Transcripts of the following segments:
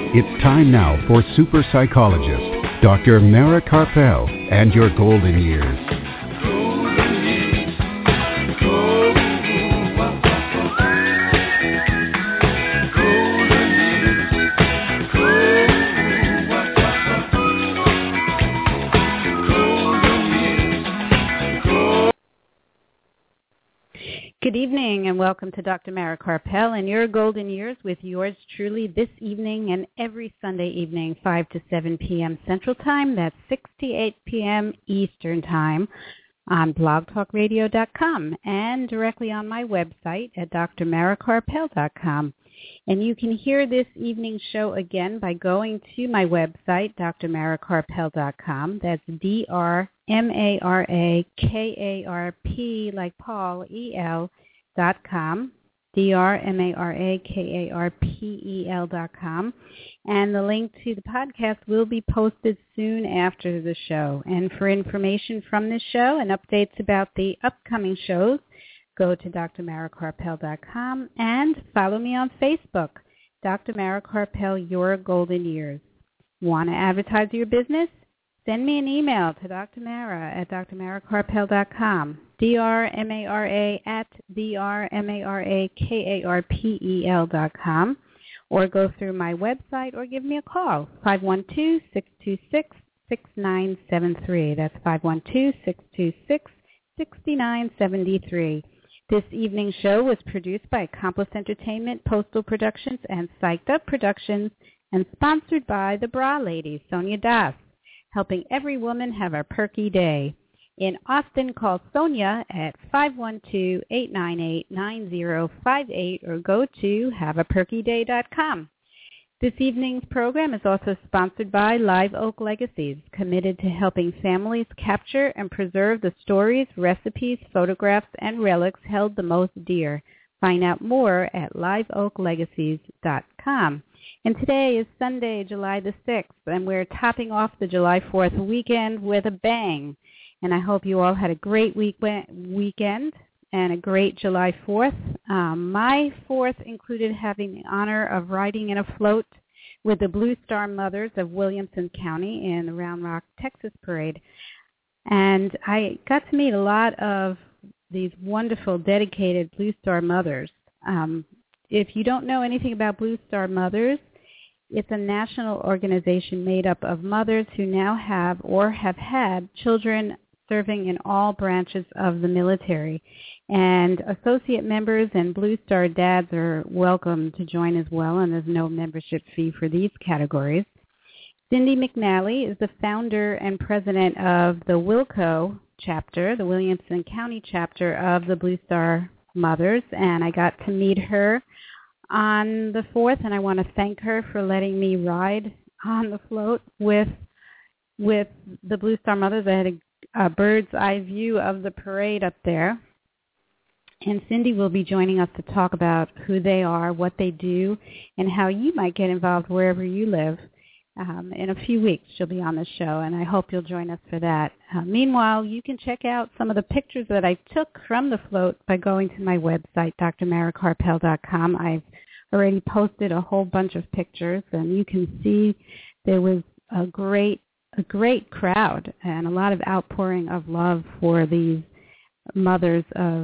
It's time now for super psychologist, Dr. Mara Karpel, and your golden years. Good evening and welcome to Dr. Mara Karpel and your golden years with yours truly this evening and every Sunday evening, 5 to 7 p.m. Central Time. That's 6 to 8 p.m. Eastern Time on blogtalkradio.com and directly on my website at drmarakarpel.com. And you can hear this evening's show again by going to my website, drmarakarpel.com. That's drmarakarp, like Paul, el.com, drmarakarpel.com. And the link to the podcast will be posted soon after the show. And for information from this show and updates about the upcoming shows, go to drmarakarpel.com and follow me on Facebook, Dr. Mara Karpel, Your Golden Years. Want to advertise your business? Send me an email to Dr. Mara at drmarakarpel.com, drmara at drmarakarpel.com, or go through my website or give me a call, 512-626-6973. That's 512-626-6973. This evening's show was produced by Accomplice Entertainment, Postal Productions, and Psyched Up Productions, and sponsored by the Bra Lady, Sonia Das, helping every woman have a perky day. In Austin, call Sonia at 512-898-9058 or go to haveaperkyday.com. This evening's program is also sponsored by Live Oak Legacies, committed to helping families capture and preserve the stories, recipes, photographs, and relics held the most dear. Find out more at liveoaklegacies.com. And today is Sunday, July the 6th, and we're topping off the July 4th weekend with a bang. And I hope you all had a great weekend and a great July 4th. My 4th included having the honor of riding in a float with the Blue Star Mothers of Williamson County in the Round Rock, Texas parade. And I got to meet a lot of these wonderful, dedicated Blue Star Mothers. If you don't know anything about Blue Star Mothers, it's a national organization made up of mothers who now have or have had children serving in all branches of the military. And associate members and Blue Star dads are welcome to join as well, and there's no membership fee for these categories. Cindy McNally is the founder and president of the Wilco chapter, the Williamson County chapter of the Blue Star Mothers, and I got to meet her on the 4th, and I want to thank her for letting me ride on the float with the Blue Star Mothers. I had a bird's eye view of the parade up there. And Cindy will be joining us to talk about who they are, what they do, and how you might get involved wherever you live. In a few weeks, she'll be on the show, and I hope you'll join us for that. Meanwhile, you can check out some of the pictures that I took from the float by going to my website, drmarakarpel.com. I've already posted a whole bunch of pictures, and you can see there was a great crowd and a lot of outpouring of love for these mothers of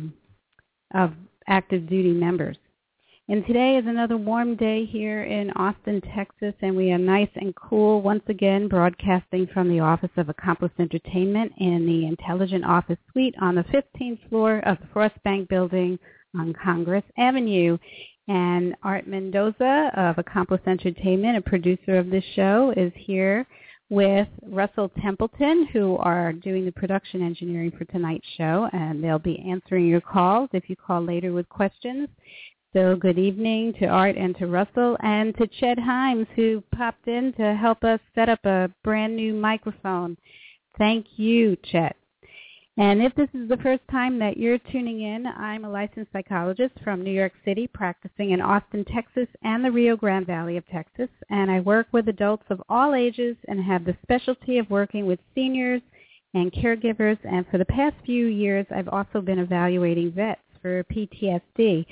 active duty members. And today is another warm day here in Austin, Texas, and we are nice and cool once again broadcasting from the office of Accomplice Entertainment in the Intelligent Office Suite on the 15th floor of the Frost Bank Building on Congress Avenue. And Art Mendoza of Accomplice Entertainment, a producer of this show, is here with Russell Templeton, who are doing the production engineering for tonight's show, and they'll be answering your calls if you call later with questions. So good evening to Art and to Russell and to Ched Himes, who popped in to help us set up a brand new microphone. Thank you, Chet. And if this is the first time that you're tuning in, I'm a licensed psychologist from New York City, practicing in Austin, Texas, and the Rio Grande Valley of Texas. And I work with adults of all ages and have the specialty of working with seniors and caregivers. And for the past few years, I've also been evaluating vets for PTSD.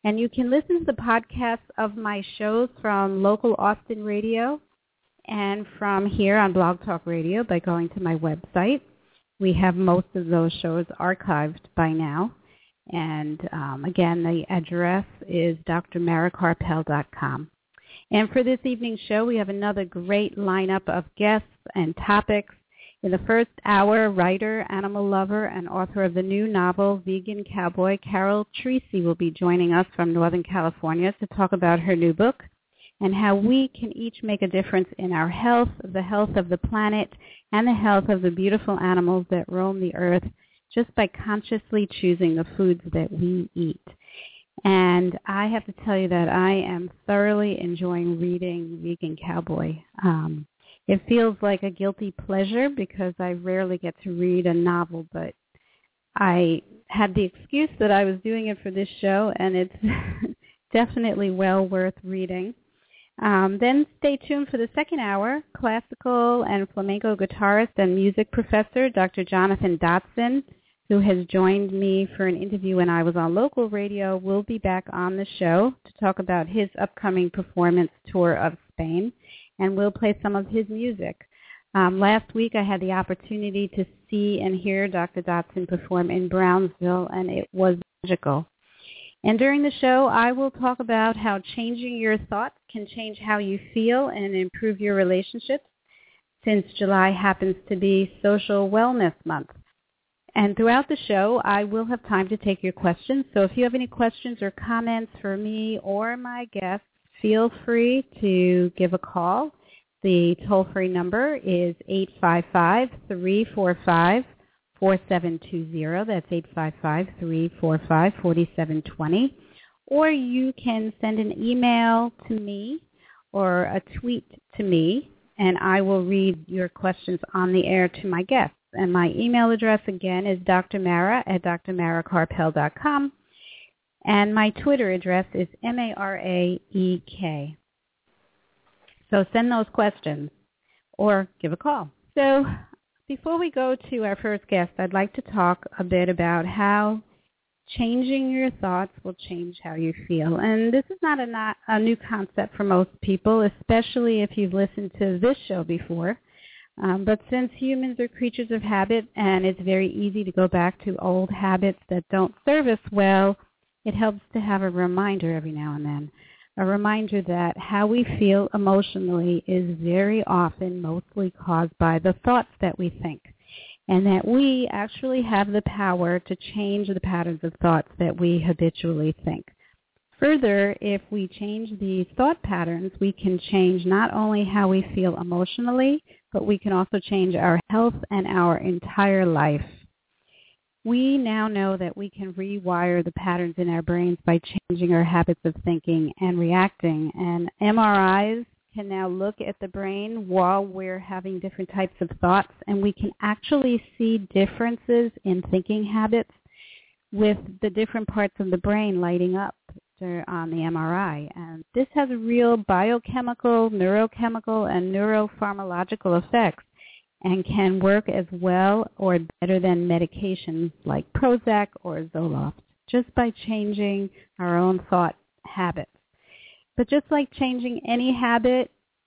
And you can listen to the podcasts of my shows from local Austin radio and from here on Blog Talk Radio by going to my website. We have most of those shows archived by now. And again, the address is drmarakarpel.com. And for this evening's show, we have another great lineup of guests and topics. In the first hour, writer, animal lover, and author of the new novel, Vegan Cowboy, Carol Treacy, will be joining us from Northern California to talk about her new book and how we can each make a difference in our health, the health of the planet, and the health of the beautiful animals that roam the earth just by consciously choosing the foods that we eat. And I have to tell you that I am thoroughly enjoying reading Vegan Cowboy. It feels like a guilty pleasure because I rarely get to read a novel, but I had the excuse that I was doing it for this show, and it's definitely well worth reading. Then stay tuned for the second hour. Classical and flamenco guitarist and music professor Dr. Jonathan Dotson, who has joined me for an interview when I was on local radio, will be back on the show to talk about his upcoming performance tour of Spain, and we'll play some of his music. Last week I had the opportunity to see and hear Dr. Dotson perform in Brownsville, and it was magical. And during the show, I will talk about how changing your thoughts can change how you feel and improve your relationships, since July happens to be Social Wellness Month. And throughout the show, I will have time to take your questions. So if you have any questions or comments for me or my guests, feel free to give a call. The toll-free number is 855-345-4720. That's 855-345-4720. Or you can send an email to me or a tweet to me, and I will read your questions on the air to my guests. And my email address, again, is drmara@drmarakarpel.com. And my Twitter address is MARAEK. So send those questions or give a call. So before we go to our first guest, I'd like to talk a bit about how changing your thoughts will change how you feel. And this is not a new concept for most people, especially if you've listened to this show before. But since humans are creatures of habit and it's very easy to go back to old habits that don't serve us well, it helps to have a reminder every now and then. A reminder that how we feel emotionally is very often mostly caused by the thoughts that we think, and that we actually have the power to change the patterns of thoughts that we habitually think. Further, if we change these thought patterns, we can change not only how we feel emotionally, but we can also change our health and our entire life. We now know that we can rewire the patterns in our brains by changing our habits of thinking and reacting. And MRIs can now look at the brain while we're having different types of thoughts, and we can actually see differences in thinking habits with the different parts of the brain lighting up on the MRI. And this has real biochemical, neurochemical, and neuropharmacological effects, and can work as well or better than medications like Prozac or Zoloft, just by changing our own thought habits. But just like changing any habit,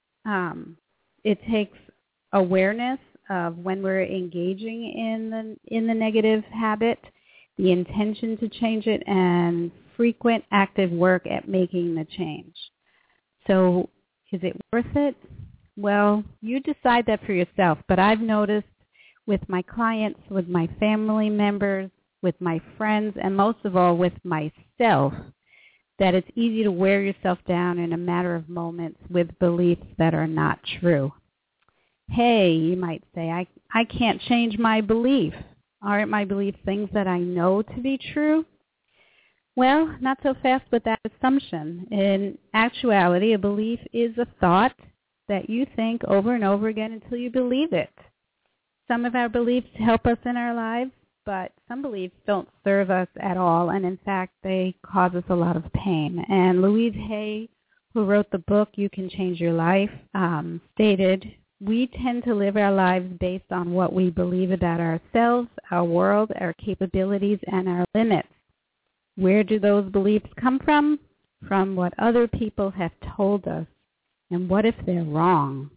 it takes awareness of when we're engaging in the negative habit, the intention to change it, and frequent active work at making the change. So is it worth it? Well, you decide that for yourself, but I've noticed with my clients, with my family members, with my friends, and most of all with myself, that it's easy to wear yourself down in a matter of moments with beliefs that are not true. Hey, you might say, I can't change my belief. Aren't my beliefs things that I know to be true? Well, not so fast with that assumption. In actuality, a belief is a thought that you think over and over again until you believe it. Some of our beliefs help us in our lives, but some beliefs don't serve us at all, and in fact, they cause us a lot of pain. And Louise Hay, who wrote the book, You Can Change Your Life, stated, we tend to live our lives based on what we believe about ourselves, our world, our capabilities, and our limits. Where do those beliefs come from? From what other people have told us. And what if they're wrong?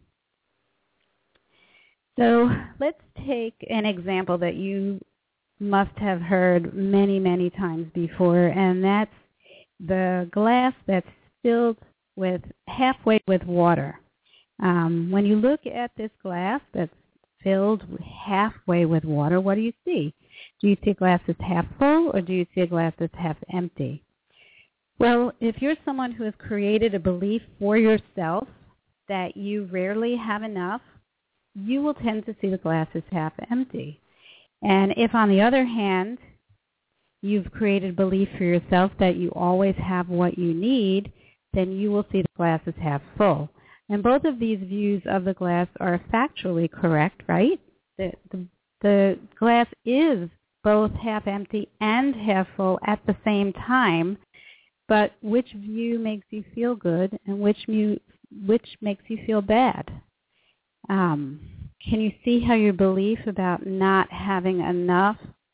So let's take an example that you must have heard many, many times before, and that's the glass that's filled with halfway with water. When you look at this glass that's filled halfway with water, what do you see? Do you see a glass that's half full, or do you see a glass that's half empty? Well, if you're someone who has created a belief for yourself that you rarely have enough, you will tend to see the glass as half empty. And if, on the other hand, you've created a belief for yourself that you always have what you need, then you will see the glass as half full. And both of these views of the glass are factually correct, right? The glass is both half empty and half full at the same time, but which view makes you feel good and which makes you feel bad? Can you see how your belief about not having enough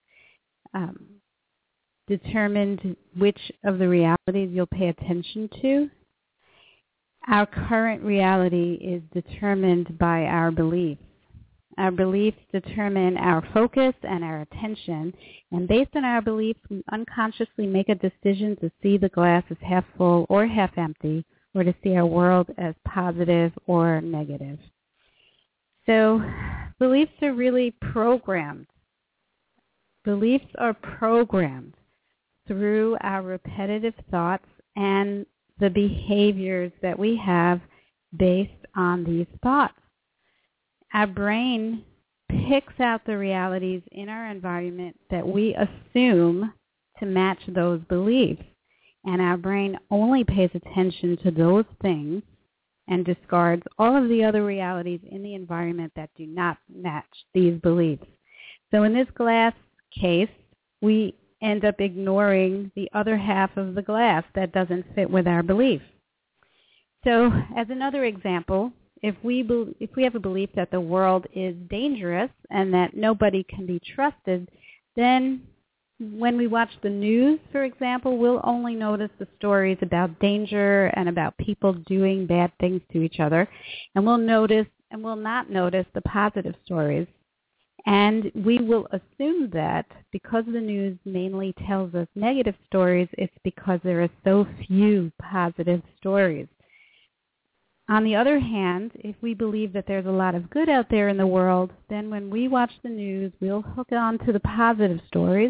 determined which of the realities you'll pay attention to? Our current reality is determined by our beliefs. Our beliefs determine our focus and our attention, and based on our beliefs, we unconsciously make a decision to see the glass as half full or half empty, or to see our world as positive or negative. So beliefs are really programmed. Beliefs are programmed through our repetitive thoughts and the behaviors that we have based on these thoughts. Our brain picks out the realities in our environment that we assume to match those beliefs. And our brain only pays attention to those things and discards all of the other realities in the environment that do not match these beliefs. So in this glass case, we end up ignoring the other half of the glass that doesn't fit with our belief. So as another example, if we have a belief that the world is dangerous and that nobody can be trusted, then when we watch the news, for example, we'll only notice the stories about danger and about people doing bad things to each other, and we'll not notice the positive stories. And we will assume that because the news mainly tells us negative stories, it's because there are so few positive stories. On the other hand, if we believe that there's a lot of good out there in the world, then when we watch the news, we'll hook on to the positive stories.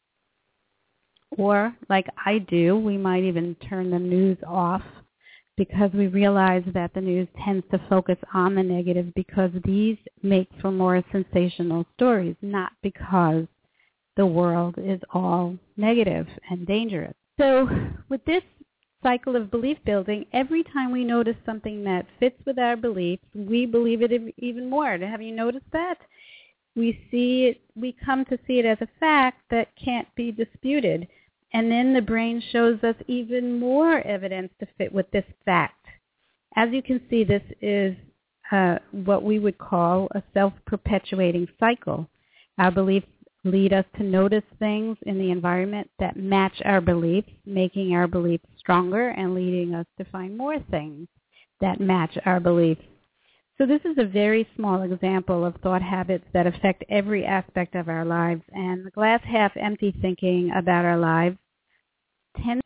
Or, like I do, we might even turn the news off because we realize that the news tends to focus on the negative because these make for more sensational stories, not because the world is all negative and dangerous. So with this cycle of belief building, every time we notice something that fits with our beliefs, we believe it even more. Have you noticed that? We come to see it as a fact that can't be disputed. And then the brain shows us even more evidence to fit with this fact. As you can see, this is what we would call a self-perpetuating cycle. Our beliefs lead us to notice things in the environment that match our beliefs, making our beliefs stronger and leading us to find more things that match our beliefs. So this is a very small example of thought habits that affect every aspect of our lives, and the glass half empty thinking about our lives tends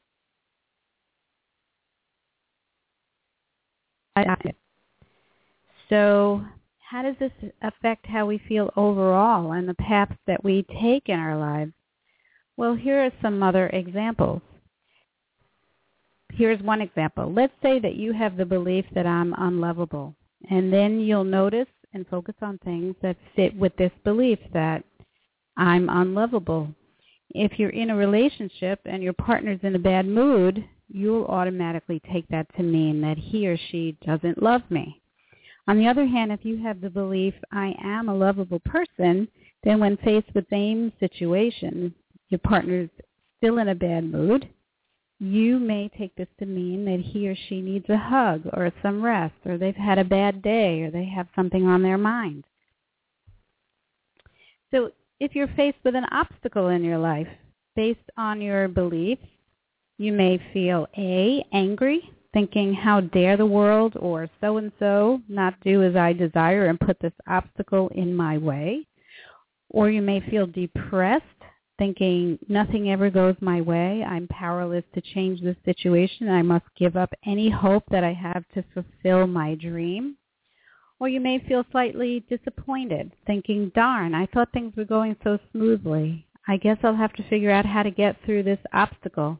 to. So how does this affect how we feel overall and the paths that we take in our lives? Well, here are some other examples. Here's one example. Let's say that you have the belief that I'm unlovable. And then you'll notice and focus on things that fit with this belief that I'm unlovable. If you're in a relationship and your partner's in a bad mood, you'll automatically take that to mean that he or she doesn't love me. On the other hand, if you have the belief I am a lovable person, then when faced with the same situation, your partner's still in a bad mood, you may take this to mean that he or she needs a hug or some rest, or they've had a bad day, or they have something on their mind. So if you're faced with an obstacle in your life, Based on your beliefs, you may feel A, angry, thinking how dare the world or so-and-so not do as I desire and put this obstacle in my way. Or you may feel depressed, thinking nothing ever goes my way. I'm powerless to change this situation. I must give up any hope that I have to fulfill my dream. Or you may feel slightly disappointed, thinking, darn, I thought things were going so smoothly. I guess I'll have to figure out how to get through this obstacle.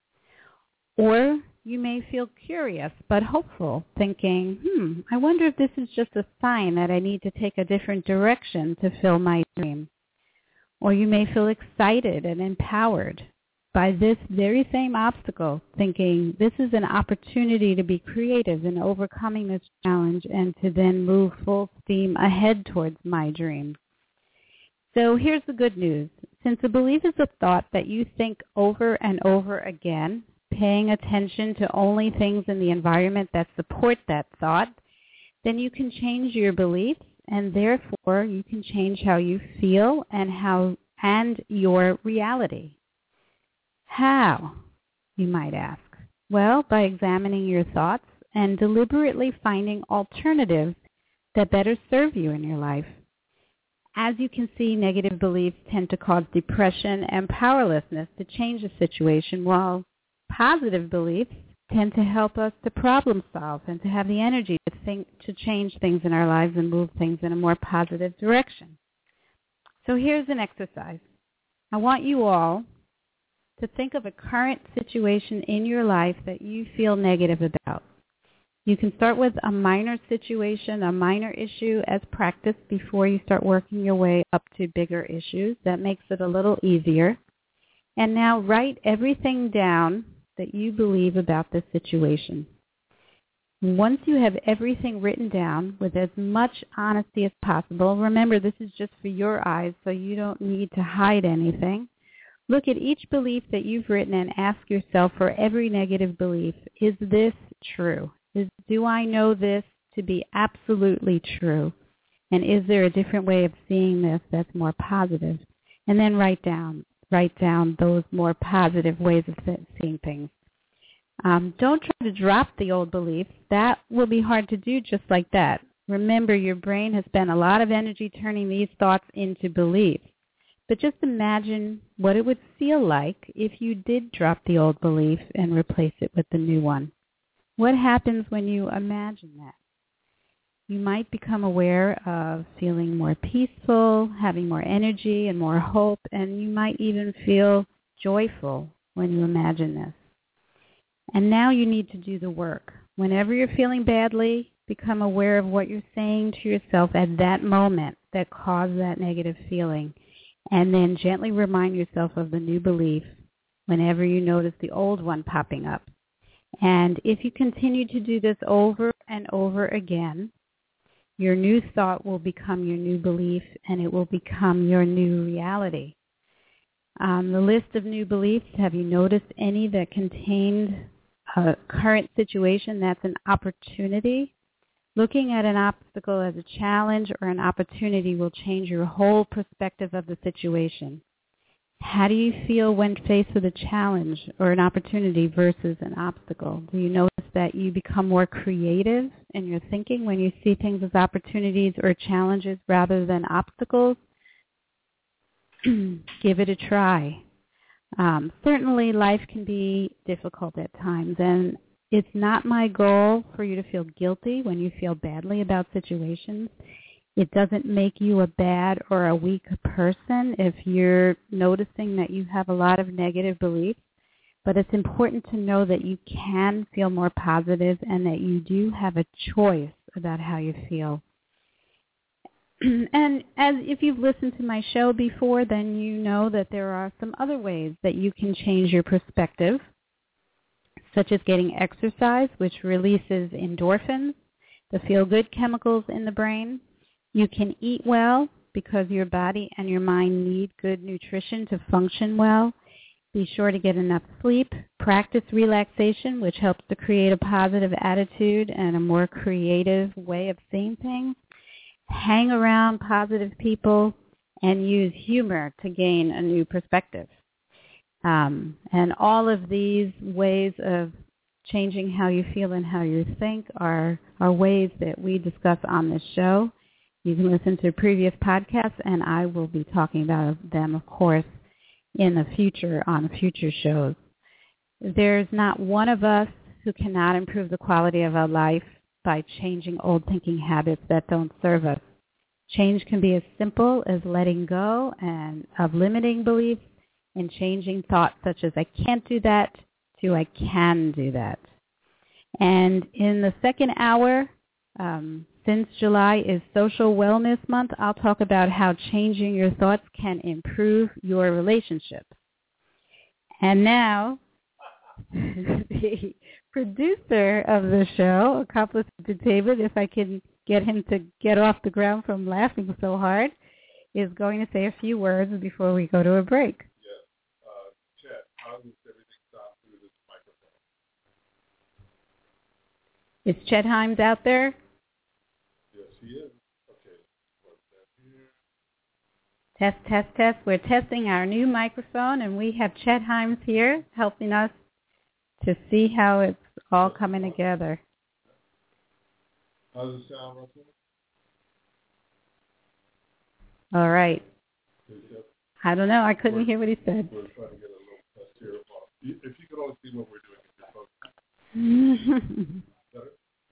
Or you may feel curious but hopeful, thinking, I wonder if this is just a sign that I need to take a different direction to fill my dream. Or you may feel excited and empowered by this very same obstacle, thinking this is an opportunity to be creative in overcoming this challenge and to then move full steam ahead towards my dream. So here's the good news. Since a belief is a thought that you think over and over again, paying attention to only things in the environment that support that thought, then you can change your beliefs, and therefore you can change how you feel and your reality. How, you might ask? Well, by examining your thoughts and deliberately finding alternatives that better serve you in your life. As you can see, negative beliefs tend to cause depression and powerlessness to change a situation, while positive beliefs tend to help us to problem solve and to have the energy to change things in our lives and move things in a more positive direction. So here's an exercise. I want you all to think of a current situation in your life that you feel negative about. You can start with a minor situation, a minor issue as practice before you start working your way up to bigger issues. That makes it a little easier. And now write everything down that you believe about this situation. Once you have everything written down with as much honesty as possible, remember this is just for your eyes, so you don't need to hide anything. Look at each belief that you've written and ask yourself for every negative belief, is this true? Do I know this to be absolutely true? And is there a different way of seeing this that's more positive? And then write down those more positive ways of seeing things. Don't try to drop the old beliefs. That will be hard to do just like that. Remember, your brain has spent a lot of energy turning these thoughts into beliefs. But just imagine what it would feel like if you did drop the old belief and replace it with the new one. What happens when you imagine that? You might become aware of feeling more peaceful, having more energy and more hope, and you might even feel joyful when you imagine this. And now you need to do the work. Whenever you're feeling badly, become aware of what you're saying to yourself at that moment that caused that negative feeling, and then gently remind yourself of the new belief whenever you notice the old one popping up. And if you continue to do this over and over again, your new thought will become your new belief, and it will become your new reality. The list of new beliefs, have you noticed any that contained a current situation that's an opportunity? Looking at an obstacle as a challenge or an opportunity will change your whole perspective of the situation. How do you feel when faced with a challenge or an opportunity versus an obstacle? Do you notice that you become more creative in your thinking when you see things as opportunities or challenges rather than obstacles? Give it a try. Certainly life can be difficult at times, and it's not my goal for you to feel guilty when you feel badly about situations. It doesn't make you a bad or a weak person if you're noticing that you have a lot of negative beliefs, but it's important to know that you can feel more positive and that you do have a choice about how you feel. And as if you've listened to my show before, then you know that there are some other ways that you can change your perspective, such as getting exercise, which releases endorphins, the feel-good chemicals in the brain. You can eat well because your body and your mind need good nutrition to function well. Be sure to get enough sleep. Practice relaxation, which helps to create a positive attitude and a more creative way of seeing things. Hang around positive people and use humor to gain a new perspective. And all of these ways of changing how you feel and how you think are ways that we discuss on this show. You can listen to previous podcasts, and I will be talking about them, of course, in the future on future shows. There's not one of us who cannot improve the quality of our life by changing old thinking habits that don't serve us. Change can be as simple as letting go and of limiting beliefs and changing thoughts such as I can't do that to I can do that. And in the second hour, since July is Social Wellness Month, I'll talk about how changing your thoughts can improve your relationships. And now, the producer of the show, accomplice to David, if I can get him to get off the ground from laughing so hard, is going to say a few words before we go to a break. Yes. Chet, how does everything sound through this microphone? Is Chet Himes out there? Yes, he is. Okay. What's that here? Test, test, test. We're testing our new microphone, and we have Chet Himes here helping us to see how it's all coming together. How does it sound, Russell? All right. I don't know. I couldn't hear what he said. We're trying to get a little test here. If you could only see what we're doing, if you're focused. Better?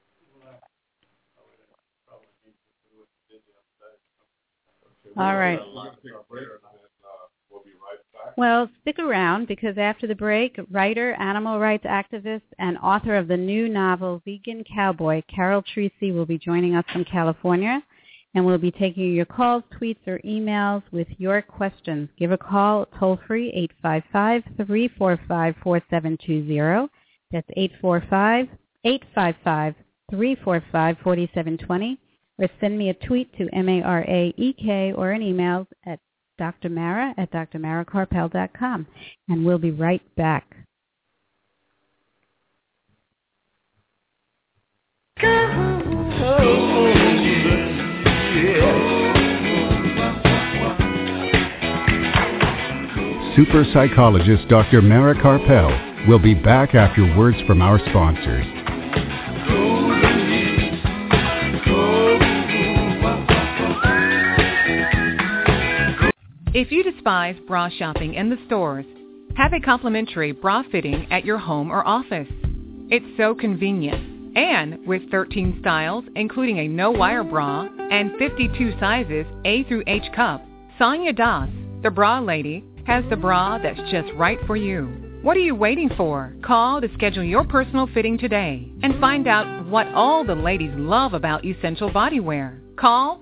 All right. We're going to take a break, and then we'll be right back. Well, stick around because after the break, writer, animal rights activist, and author of the new novel Vegan Cowboy, Carol Treacy, will be joining us from California, and we'll be taking your calls, tweets, or emails with your questions. Give a call toll-free, 855-345-4720. That's 845-345-4720. Or send me a tweet to MARAEK or an email at Dr. Mara at drmarakarpel.com. And we'll be right back. Super psychologist Dr. Mara Karpel will be back after words from our sponsors. If you despise bra shopping in the stores, have a complimentary bra fitting at your home or office. It's so convenient. And with 13 styles, including a no-wire bra and 52 sizes A through H cup, Sonia Das, the bra lady, has the bra that's just right for you. What are you waiting for? Call to schedule your personal fitting today and find out what all the ladies love about Essential Bodywear. Call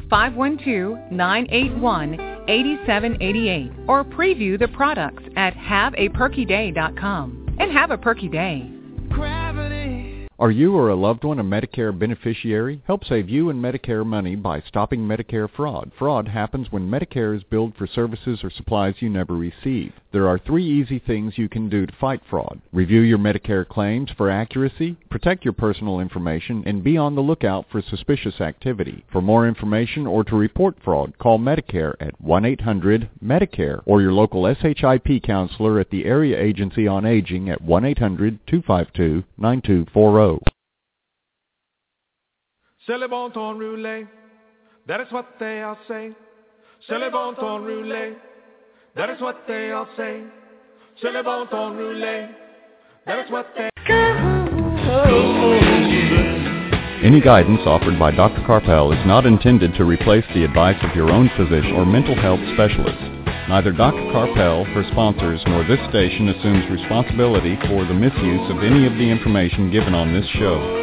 512-981-8788 or preview the products at haveaperkyday.com. And have a perky day. Are you or a loved one a Medicare beneficiary? Help save you and Medicare money by stopping Medicare fraud. Fraud happens when Medicare is billed for services or supplies you never receive. There are 3 easy things you can do to fight fraud. Review your Medicare claims for accuracy, protect your personal information, and be on the lookout for suspicious activity. For more information or to report fraud, call Medicare at 1-800-MEDICARE or your local SHIP counselor at the Area Agency on Aging at 1-800-252-9240. C'est le bon temps roulé, that is what they all say. C'est le bon temps roulé, that is what they all say. C'est le bon temps roulé, that is what they... Any guidance offered by Dr. Karpel is not intended to replace the advice of your own physician or mental health specialist. Neither Dr. Karpel, her sponsors, nor this station assumes responsibility for the misuse of any of the information given on this show.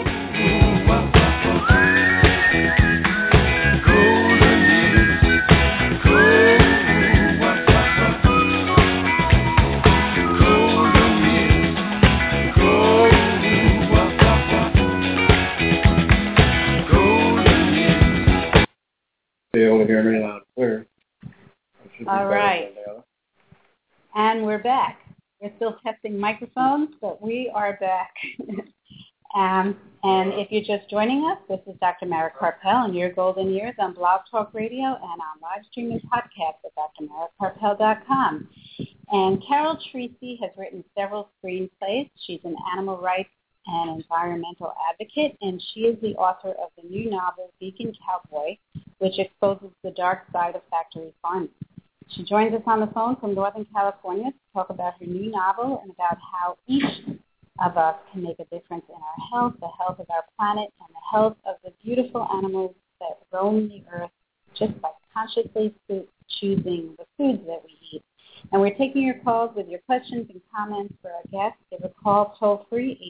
They only hear me loud and clear. All right. And we're back. We're still testing microphones, but we are back. And if you're just joining us, this is Dr. Mara Karpel and your golden years on Blog Talk Radio and on live streaming podcasts at drmarakarpel.com. And Carol Treacy has written several screenplays. She's an animal rights and environmental advocate, and she is the author of the new novel, Vegan Cowboy, which exposes the dark side of factory farming. She joins us on the phone from Northern California to talk about her new novel and about how each of us can make a difference in our health, the health of our planet, and the health of the beautiful animals that roam the earth just by consciously choosing the foods that we eat. And we're taking your calls with your questions and comments for our guests. Give a call toll-free,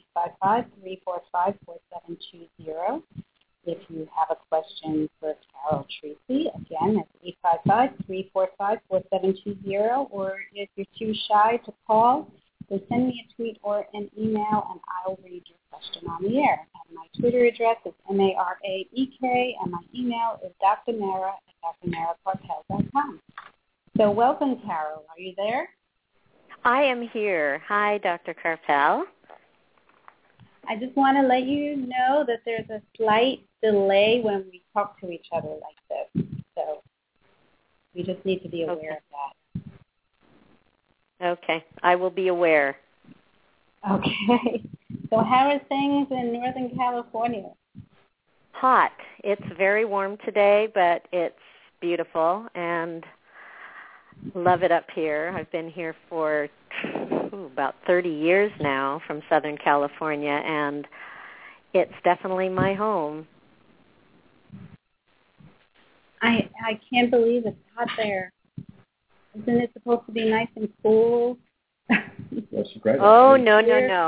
855-345-4720. If you have a question for Carol Treacy, again, that's 855-345-4720. Or if you're too shy to call, then send me a tweet or an email, and I'll read your question on the air. And my Twitter address is MARAEK, and my email is drmara@drmarakarpel.com. So welcome, Carol. Are you there? I am here. Hi, Dr. Karpel. I just want to let you know that there's a slight delay when we talk to each other like this. So we just need to be aware of that. Okay. I will be aware. Okay. So how are things in Northern California? Hot. It's very warm today, but it's beautiful, and love it up here. I've been here for about 30 years now from Southern California, and it's definitely my home. I can't believe it's hot there. Isn't it supposed to be nice and cool? That's great. Oh, no.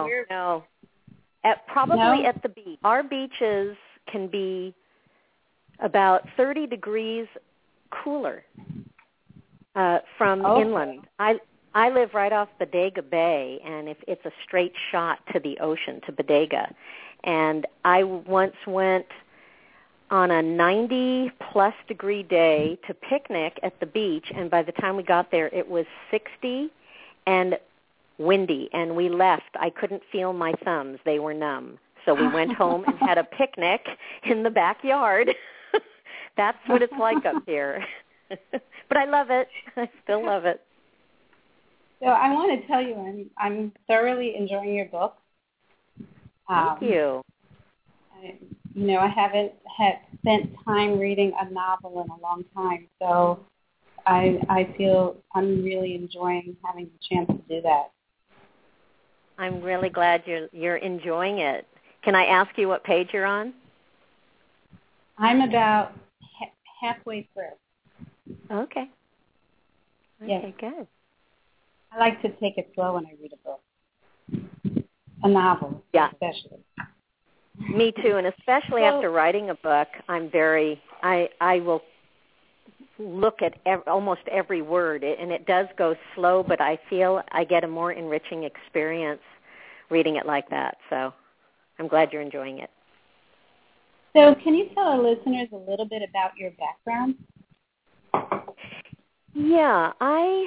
Probably No? at the beach. Our beaches can be about 30 degrees cooler from inland. I live right off Bodega Bay, and it's a straight shot to the ocean, to Bodega. And I once went on a 90-plus degree day to picnic at the beach, and by the time we got there, it was 60 and windy, and we left. I couldn't feel my thumbs. They were numb. So we went home and had a picnic in the backyard. That's what it's like up here. But I love it. I still love it. So I want to tell you, I'm thoroughly enjoying your book. Thank you. I haven't spent time reading a novel in a long time, so I feel I'm really enjoying having the chance to do that. I'm really glad you're enjoying it. Can I ask you what page you're on? I'm about halfway through. Okay. Yes. Okay, good. I like to take it slow when I read a book. A novel, especially. Me too, and especially after writing a book, I will look at almost every word, and it does go slow, but I feel I get a more enriching experience reading it like that. So I'm glad you're enjoying it. So can you tell our listeners a little bit about your background? Yeah, I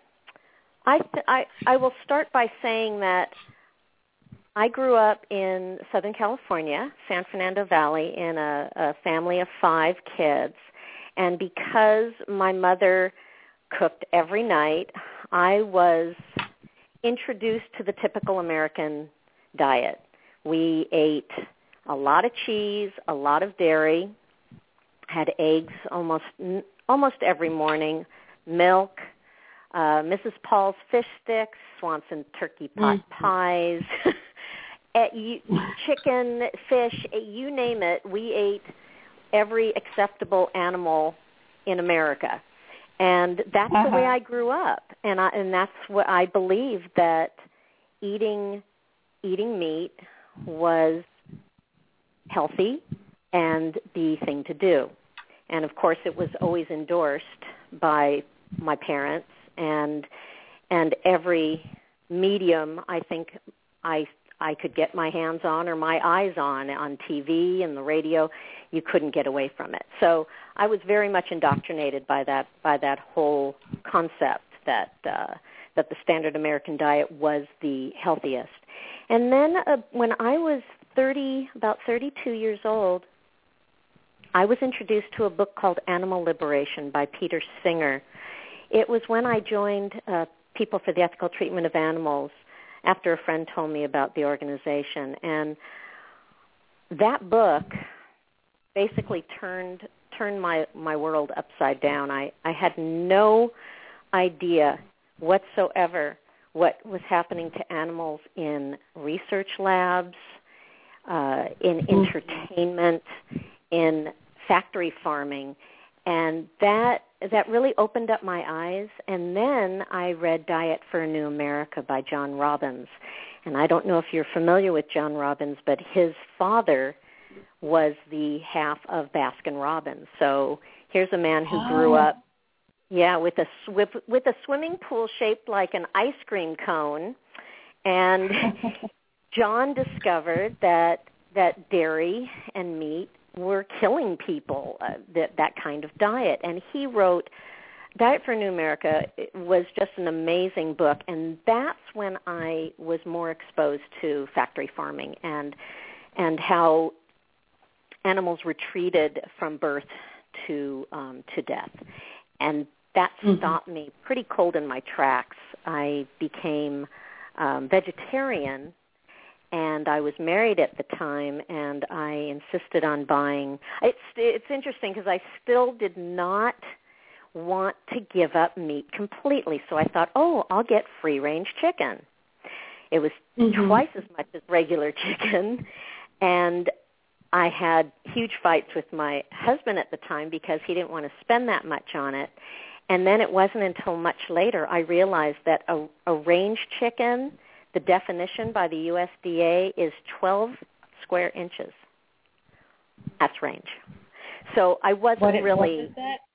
will start by saying that I grew up in Southern California, San Fernando Valley, in a family of 5 kids. And because my mother cooked every night, I was introduced to the typical American diet. We ate a lot of cheese, a lot of dairy, had eggs almost every morning, milk, Mrs. Paul's fish sticks, Swanson turkey pot pies, chicken, fish, you name it. We ate every acceptable animal in America. And that's the way I grew up. And that's what I believed, that eating meat was healthy and the thing to do. And, of course, it was always endorsed by my parents and every medium I think I could get my hands on or my eyes on TV and the radio. You couldn't get away from it. So I was very much indoctrinated by that whole concept that the standard American diet was the healthiest. And then when I was about 32 years old, I was introduced to a book called Animal Liberation by Peter Singer. It was when I joined People for the Ethical Treatment of Animals after a friend told me about the organization. And that book basically turned my world upside down. I had no idea whatsoever what was happening to animals in research labs, in entertainment, in factory farming. And that really opened up my eyes. And then I read Diet for a New America by John Robbins. And I don't know if you're familiar with John Robbins, but his father was the half of Baskin-Robbins. So here's a man who grew up, with a swimming pool shaped like an ice cream cone. And John discovered that dairy and meat were killing people, that kind of diet. And he wrote Diet for a New America. It was just an amazing book. And that's when I was more exposed to factory farming and how animals were treated from birth to death. And that stopped me pretty cold in my tracks. I became vegetarian, and I was married at the time, and I insisted on buying. It's interesting because I still did not want to give up meat completely. So I thought, I'll get free-range chicken. It was twice as much as regular chicken, and I had huge fights with my husband at the time because he didn't want to spend that much on it. And then it wasn't until much later I realized that a range chicken, the definition by the USDA is 12 square inches. That's range. So I wasn't really... What is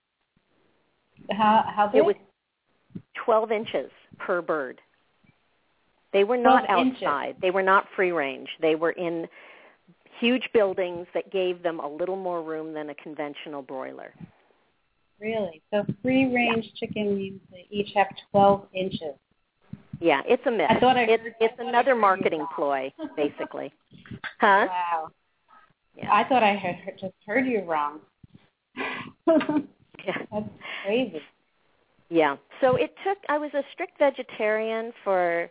that? How big? It was 12 inches per bird. They were not outside. Inches. They were not free range. They were in huge buildings that gave them a little more room than a conventional broiler. Really? So free-range chicken means they each have 12 inches. Yeah, it's a myth. It's another marketing ploy, basically. Huh? Wow. Yeah. I thought I just heard you wrong. Yeah. That's crazy. Yeah. So I was a strict vegetarian for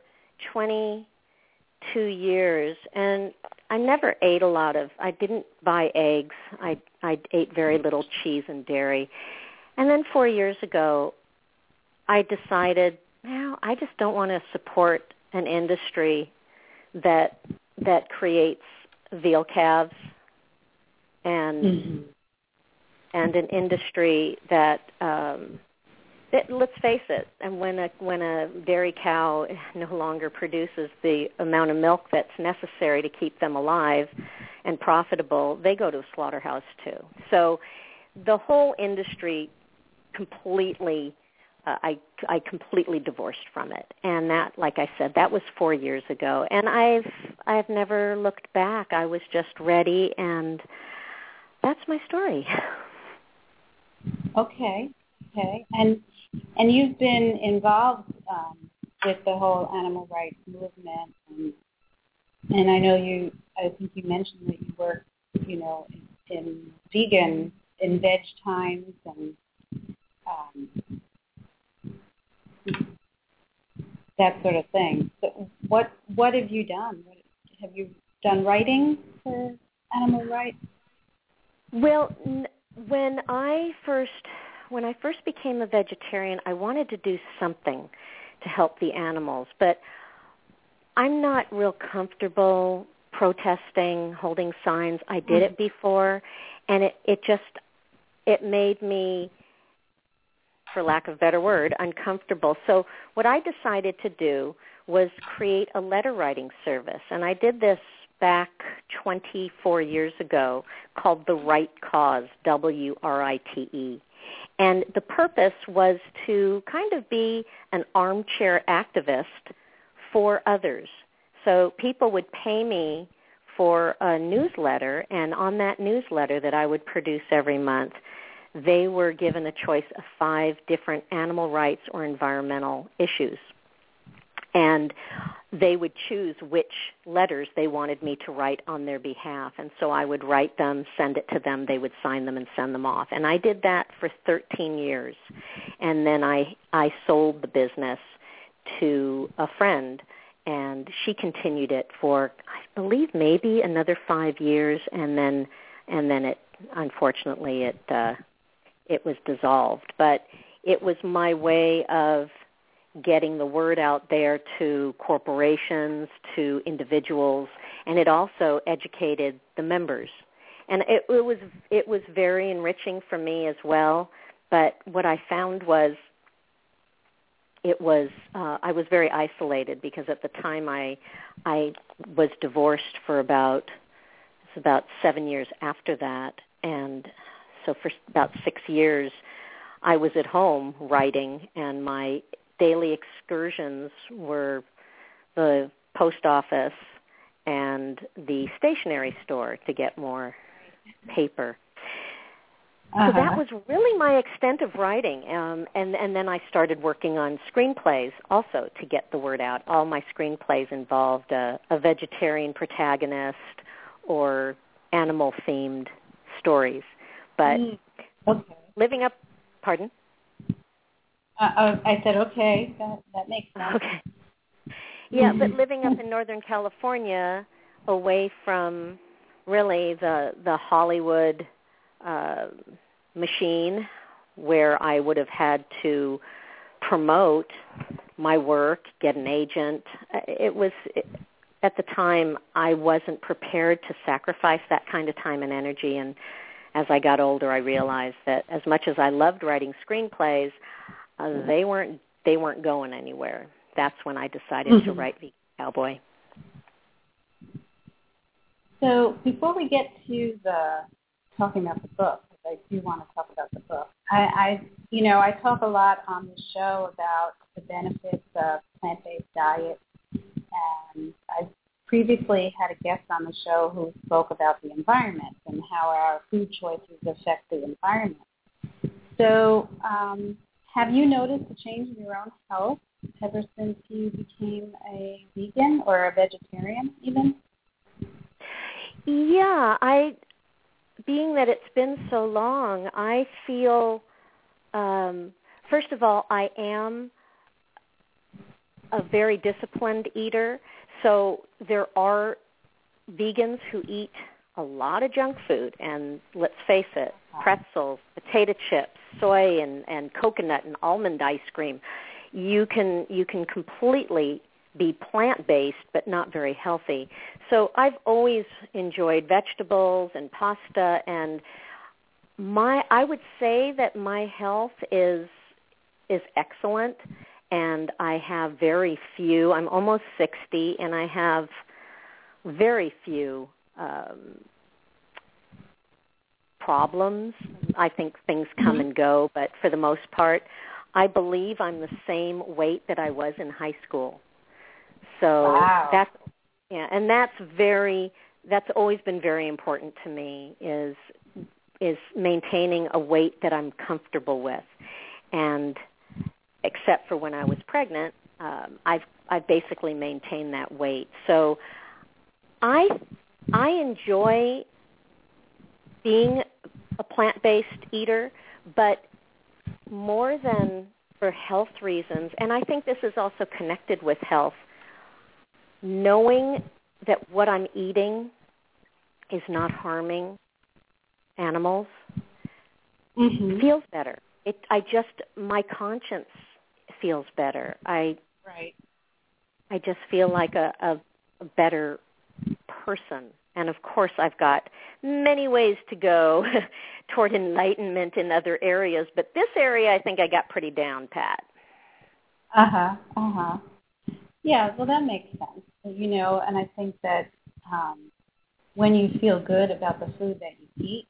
22 years, and I never ate I didn't buy eggs. I ate very little cheese and dairy. And then 4 years ago, I decided, I just don't want to support an industry that creates veal calves and an industry that let's face it, and when a dairy cow no longer produces the amount of milk that's necessary to keep them alive and profitable, they go to a slaughterhouse too. So the whole industry completely, I completely divorced from it. And that, like I said, that was 4 years ago. And I've never looked back. I was just ready, and that's my story. Okay. And you've been involved with the whole animal rights movement, and I know I think you mentioned that you work, in vegan, in veg times, and that sort of thing. So what have you done? Have you done writing for animal rights? Well, when I first became a vegetarian, I wanted to do something to help the animals, but I'm not real comfortable protesting, holding signs. I did it before, and it made me, for lack of a better word, uncomfortable. So what I decided to do was create a letter writing service, and I did this back 24 years ago, called The Right Cause, WRITE. And the purpose was to kind of be an armchair activist for others. So people would pay me for a newsletter, and on that newsletter that I would produce every month, they were given a choice of 5 different animal rights or environmental issues. And they would choose which letters they wanted me to write on their behalf. And so I would write them, send it to them, they would sign them and send them off. And I did that for 13 years. And then I sold the business to a friend, and she continued it for, I believe, maybe another 5 years, and then it, unfortunately, it was dissolved. But it was my way of getting the word out there to corporations, to individuals, and it also educated the members. And it was very enriching for me as well. But what I found was I was very isolated, because at the time I was divorced for about 7 years after that, and so for about 6 years I was at home writing, and my daily excursions were the post office and the stationery store to get more paper. So that was really my extent of writing, and then I started working on screenplays also to get the word out. All my screenplays involved a vegetarian protagonist or animal-themed stories. But living up, pardon? I said okay. That makes sense. Okay. Yeah, but living up in Northern California, away from really the Hollywood machine, where I would have had to promote my work, get an agent. At the time, I wasn't prepared to sacrifice that kind of time and energy. And as I got older, I realized that as much as I loved writing screenplays, they weren't going anywhere. That's when I decided to write Vegan Cowboy. So before we get to talking about the book, I do want to talk about the book. I talk a lot on the show about the benefits of plant-based diet, and I previously had a guest on the show who spoke about the environment and how our food choices affect the environment. So have you noticed a change in your own health ever since you became a vegan or a vegetarian even? Yeah, being that it's been so long, I feel, first of all, I am a very disciplined eater. So there are vegans who eat a lot of junk food, and let's face it, pretzels, potato chips, soy and coconut and almond ice cream. You can completely be plant-based but not very healthy. So I've always enjoyed vegetables and pasta, and I would say that my health is excellent, and I have very few. I'm almost 60, and I have very few problems. I think things come and go, but for the most part, I believe I'm the same weight that I was in high school. So wow. That's always been very important to me is maintaining a weight that I'm comfortable with. And except for when I was pregnant, I've basically maintained that weight. So I enjoy being a plant-based eater, but more than for health reasons, and I think this is also connected with health, knowing that what I'm eating is not harming animals feels better. My conscience feels better. I just feel like a better person. And of course, I've got many ways to go toward enlightenment in other areas, but this area I think I got pretty down pat. Yeah, well, that makes sense. And I think that when you feel good about the food that you eat,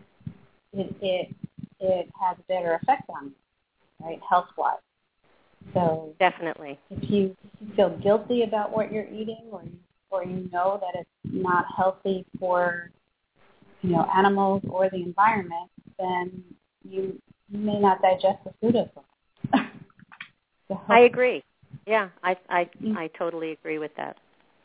it has a better effect on you, right, health-wise. So definitely, if you feel guilty about what you're eating, or you know that it's not healthy for animals or the environment, then you may not digest the food as well. I agree. Yeah, I totally agree with that.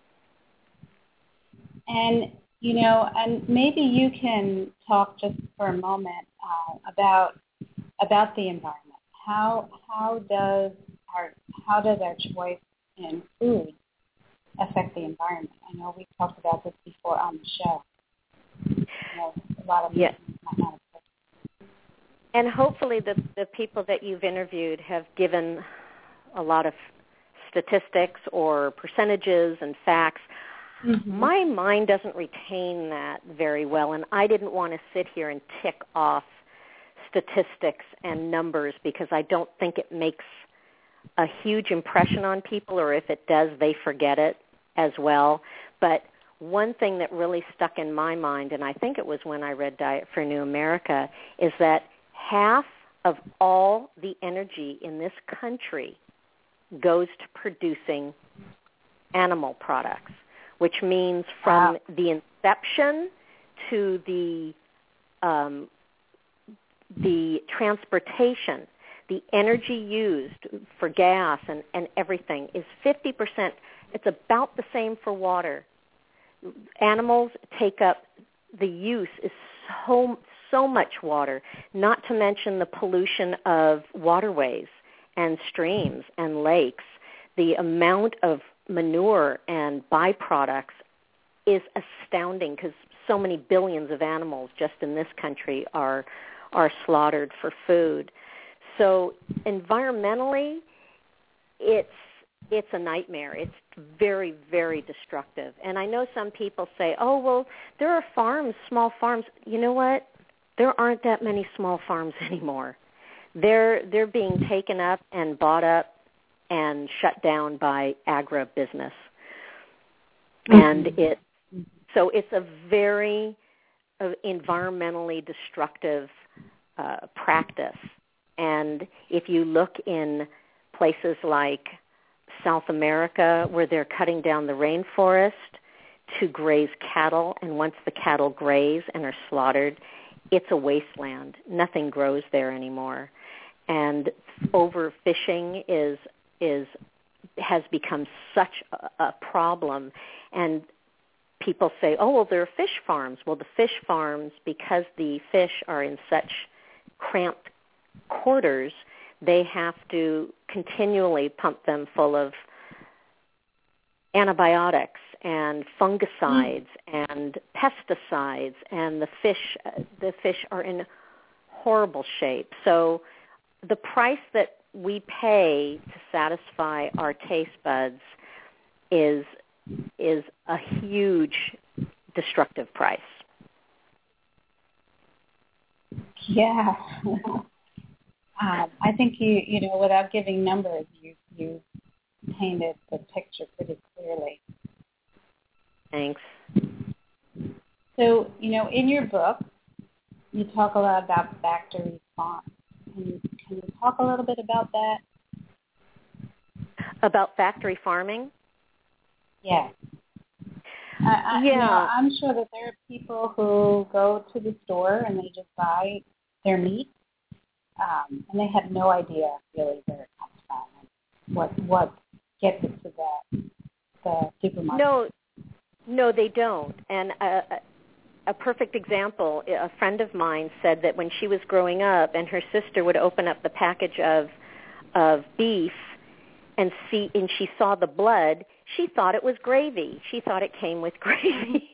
And and maybe you can talk just for a moment about the environment. How how does our choice in food affect the environment? I know we've talked about this before on the show. A lot of yes. might not have. And hopefully the people that you've interviewed have given a lot of statistics or percentages and facts. Mm-hmm. My mind doesn't retain that very well, and I didn't want to sit here and tick off statistics and numbers because I don't think it makes a huge impression on people, or if it does, they forget it as well. But one thing that really stuck in my mind, and I think it was when I read Diet for a New America, is that half of all the energy in this country goes to producing animal products, which means from the inception to the transportation, the energy used for gas and everything is 50%. It's about the same for water. Animals take up, the use is so much water, not to mention the pollution of waterways and streams and lakes. The amount of manure and byproducts is astounding because so many billions of animals just in this country are slaughtered for food. So environmentally, it's a nightmare. It's very, very destructive. And I know some people say, oh, well, there are farms, small farms. You know what? There aren't that many small farms anymore. They're being taken up and bought up and shut down by agribusiness. And so it's a very environmentally destructive practice. And if you look in places like South America where they're cutting down the rainforest to graze cattle, and once the cattle graze and are slaughtered, it's a wasteland. Nothing grows there anymore. And overfishing has become such a problem. And people say, oh, well, there are fish farms. Well, the fish farms, because the fish are in such cramped quarters, they have to continually pump them full of antibiotics and fungicides and pesticides, and the fish are in horrible shape. So the price that we pay to satisfy our taste buds is a huge destructive price. Yeah. I think you know, without giving numbers, you painted the picture pretty clearly. Thanks. So, you know, in your book, you talk a lot about factory farms. Can you talk a little bit about that? About factory farming? Yeah. You know, I'm sure that there are people who go to the store and they just buy their meat, and they have no idea really where it comes from and what gets it to the supermarket. No, they don't. And a perfect example, a friend of mine said that when she was growing up and her sister would open up the package of beef and she saw the blood, she thought it was gravy. She thought it came with gravy.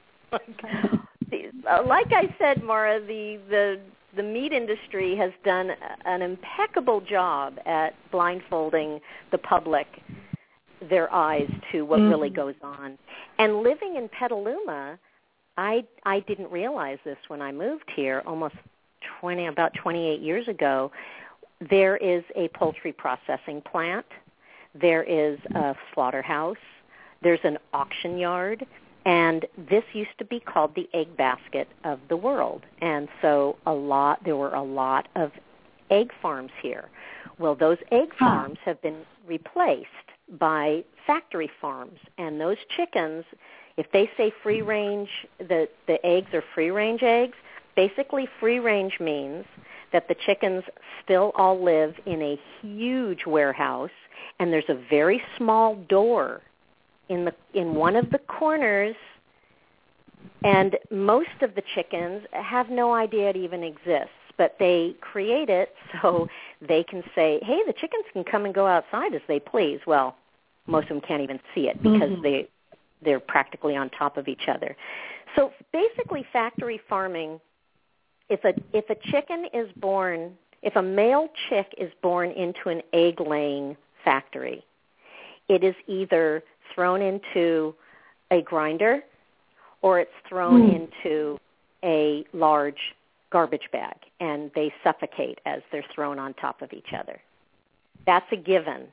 Like I said, Mara, the meat industry has done an impeccable job at blindfolding the public, their eyes to what really goes on. And living in Petaluma, I didn't realize this when I moved here about 28 years ago. There is a poultry processing plant. There is a slaughterhouse. There's an auction yard. And this used to be called the egg basket of the world. And so there were a lot of egg farms here. Well, those egg farms have been replaced by factory farms. And those chickens, if they say free range, the eggs are free range eggs, basically free range means that the chickens still all live in a huge warehouse, and there's a very small door in one of the corners, and most of the chickens have no idea it even exists. but they create it so they can say, hey, the chickens can come and go outside as they please. Well, most of them can't even see it because they're practically on top of each other. So basically factory farming, if a chicken is born, if a male chick is born into an egg-laying factory, it is either thrown into a grinder or it's thrown into a large garbage bag, and they suffocate as they're thrown on top of each other. That's a given.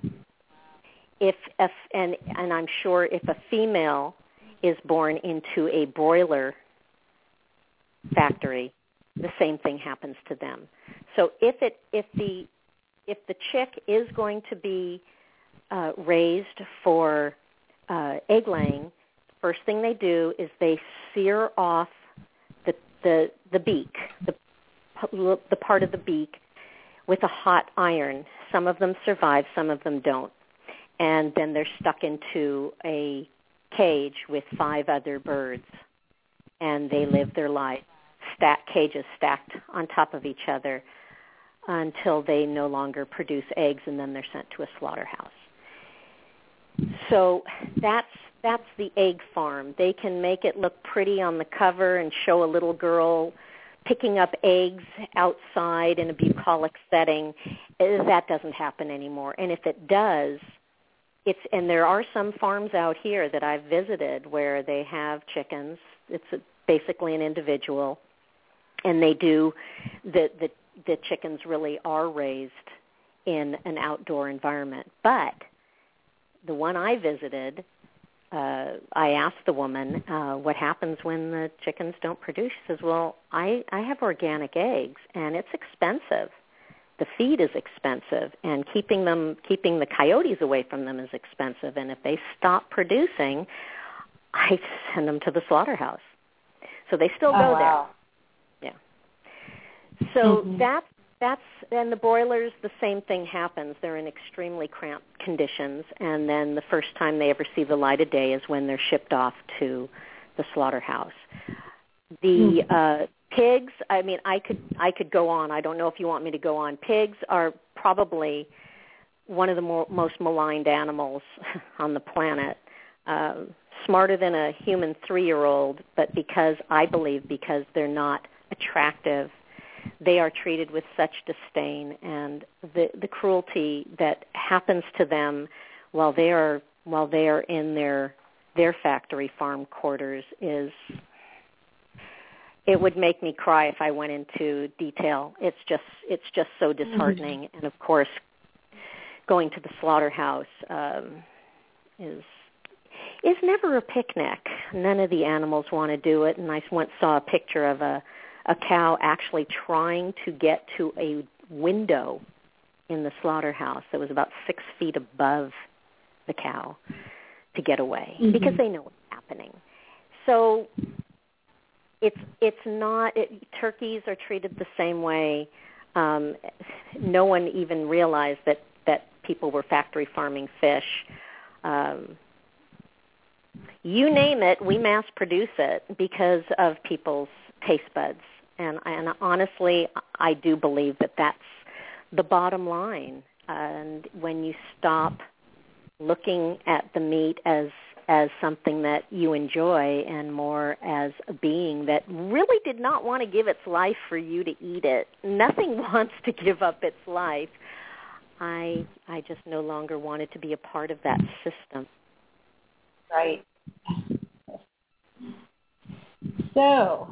And I'm sure if a female is born into a broiler factory, the same thing happens to them. So if the chick is going to be raised for egg laying, first thing they do is they sear off the beak, the part of the beak, with a hot iron. Some of them survive, some of them don't. And then they're stuck into a cage with 5 other birds, and they live their life, cages stacked on top of each other until they no longer produce eggs, and then they're sent to a slaughterhouse. So that's the egg farm. They can make it look pretty on the cover and show a little girl picking up eggs outside in a bucolic setting. That doesn't happen anymore. And if it does, and there are some farms out here that I've visited where they have chickens. It's basically an individual, and they do the chickens really are raised in an outdoor environment. But the one I visited, I asked the woman, what happens when the chickens don't produce? She says, well, I have organic eggs, and it's expensive. The feed is expensive, and keeping the coyotes away from them is expensive. And if they stop producing, I send them to the slaughterhouse. So they still go there. Yeah. So that's and the broilers, the same thing happens. They're in extremely cramped conditions, and then the first time they ever see the light of day is when they're shipped off to the slaughterhouse. The pigs, I mean, I could go on. I don't know if you want me to go on. Pigs are probably one of the most maligned animals on the planet. Smarter than a human 3-year-old, but I believe because they're not attractive, they are treated with such disdain, and the cruelty that happens to them while they are in their factory farm quarters it would make me cry if I went into detail. It's just so disheartening. And of course, going to the slaughterhouse is never a picnic. None of the animals want to do it. And I once saw a picture of a cow actually trying to get to a window in the slaughterhouse that was about 6 feet above the cow to get away because they know what's happening. So it's not. Turkeys are treated the same way. No one even realized that people were factory farming fish. You name it, we mass produce it because of people's taste buds. And honestly, I do believe that that's the bottom line. And when you stop looking at the meat as something that you enjoy and more as a being that really did not want to give its life for you to eat it. Nothing wants to give up its life. I just no longer wanted to be a part of that system. Right. So,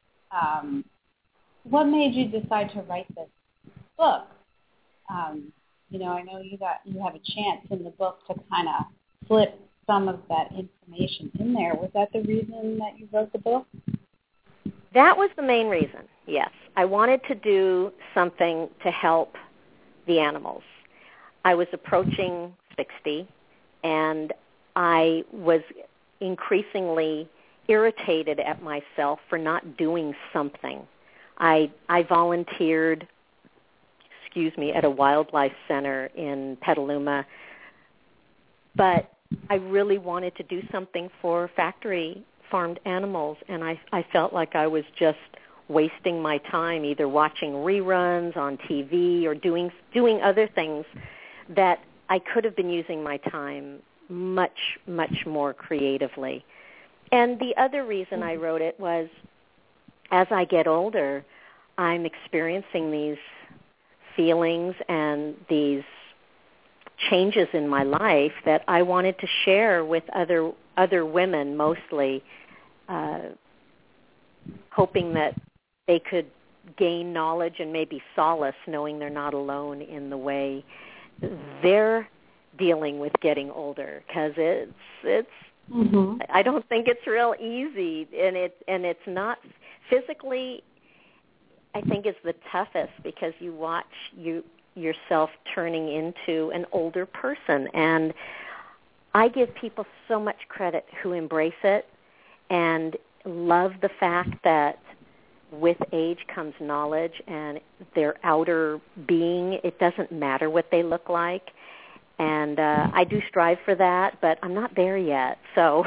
what made you decide to write this book? I know you have a chance in the book to kind of flip some of that information in there. Was that the reason that you wrote the book? That was the main reason, yes. I wanted to do something to help the animals. I was approaching 60, and I was increasingly irritated at myself for not doing something. I volunteered, at a wildlife center in Petaluma, but I really wanted to do something for factory farmed animals, and I felt like I was just wasting my time either watching reruns on TV or doing other things that I could have been using my time much, much more creatively. And the other reason I wrote it was, as I get older, I'm experiencing these feelings and these changes in my life that I wanted to share with other women, mostly, hoping that they could gain knowledge and maybe solace, knowing they're not alone in the way they're dealing with getting older, because it's I don't think it's real easy, and it's not physically. I think it's the toughest because you watch yourself turning into an older person, and I give people so much credit who embrace it and love the fact that with age comes knowledge and their outer being. It doesn't matter what they look like, and I do strive for that, but I'm not there yet. So,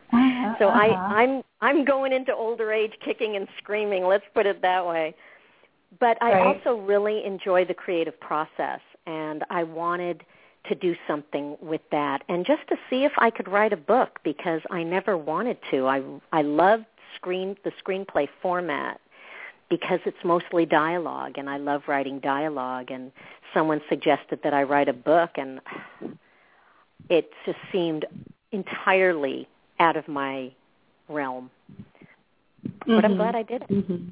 I'm going into older age kicking and screaming. Let's put it that way. But I also really enjoy the creative process, and I wanted to do something with that, and just to see if I could write a book, because I never wanted to. I love the screenplay format because it's mostly dialogue, and I love writing dialogue, and someone suggested that I write a book, and it just seemed entirely out of my realm. But I'm glad I did it. Mm-hmm.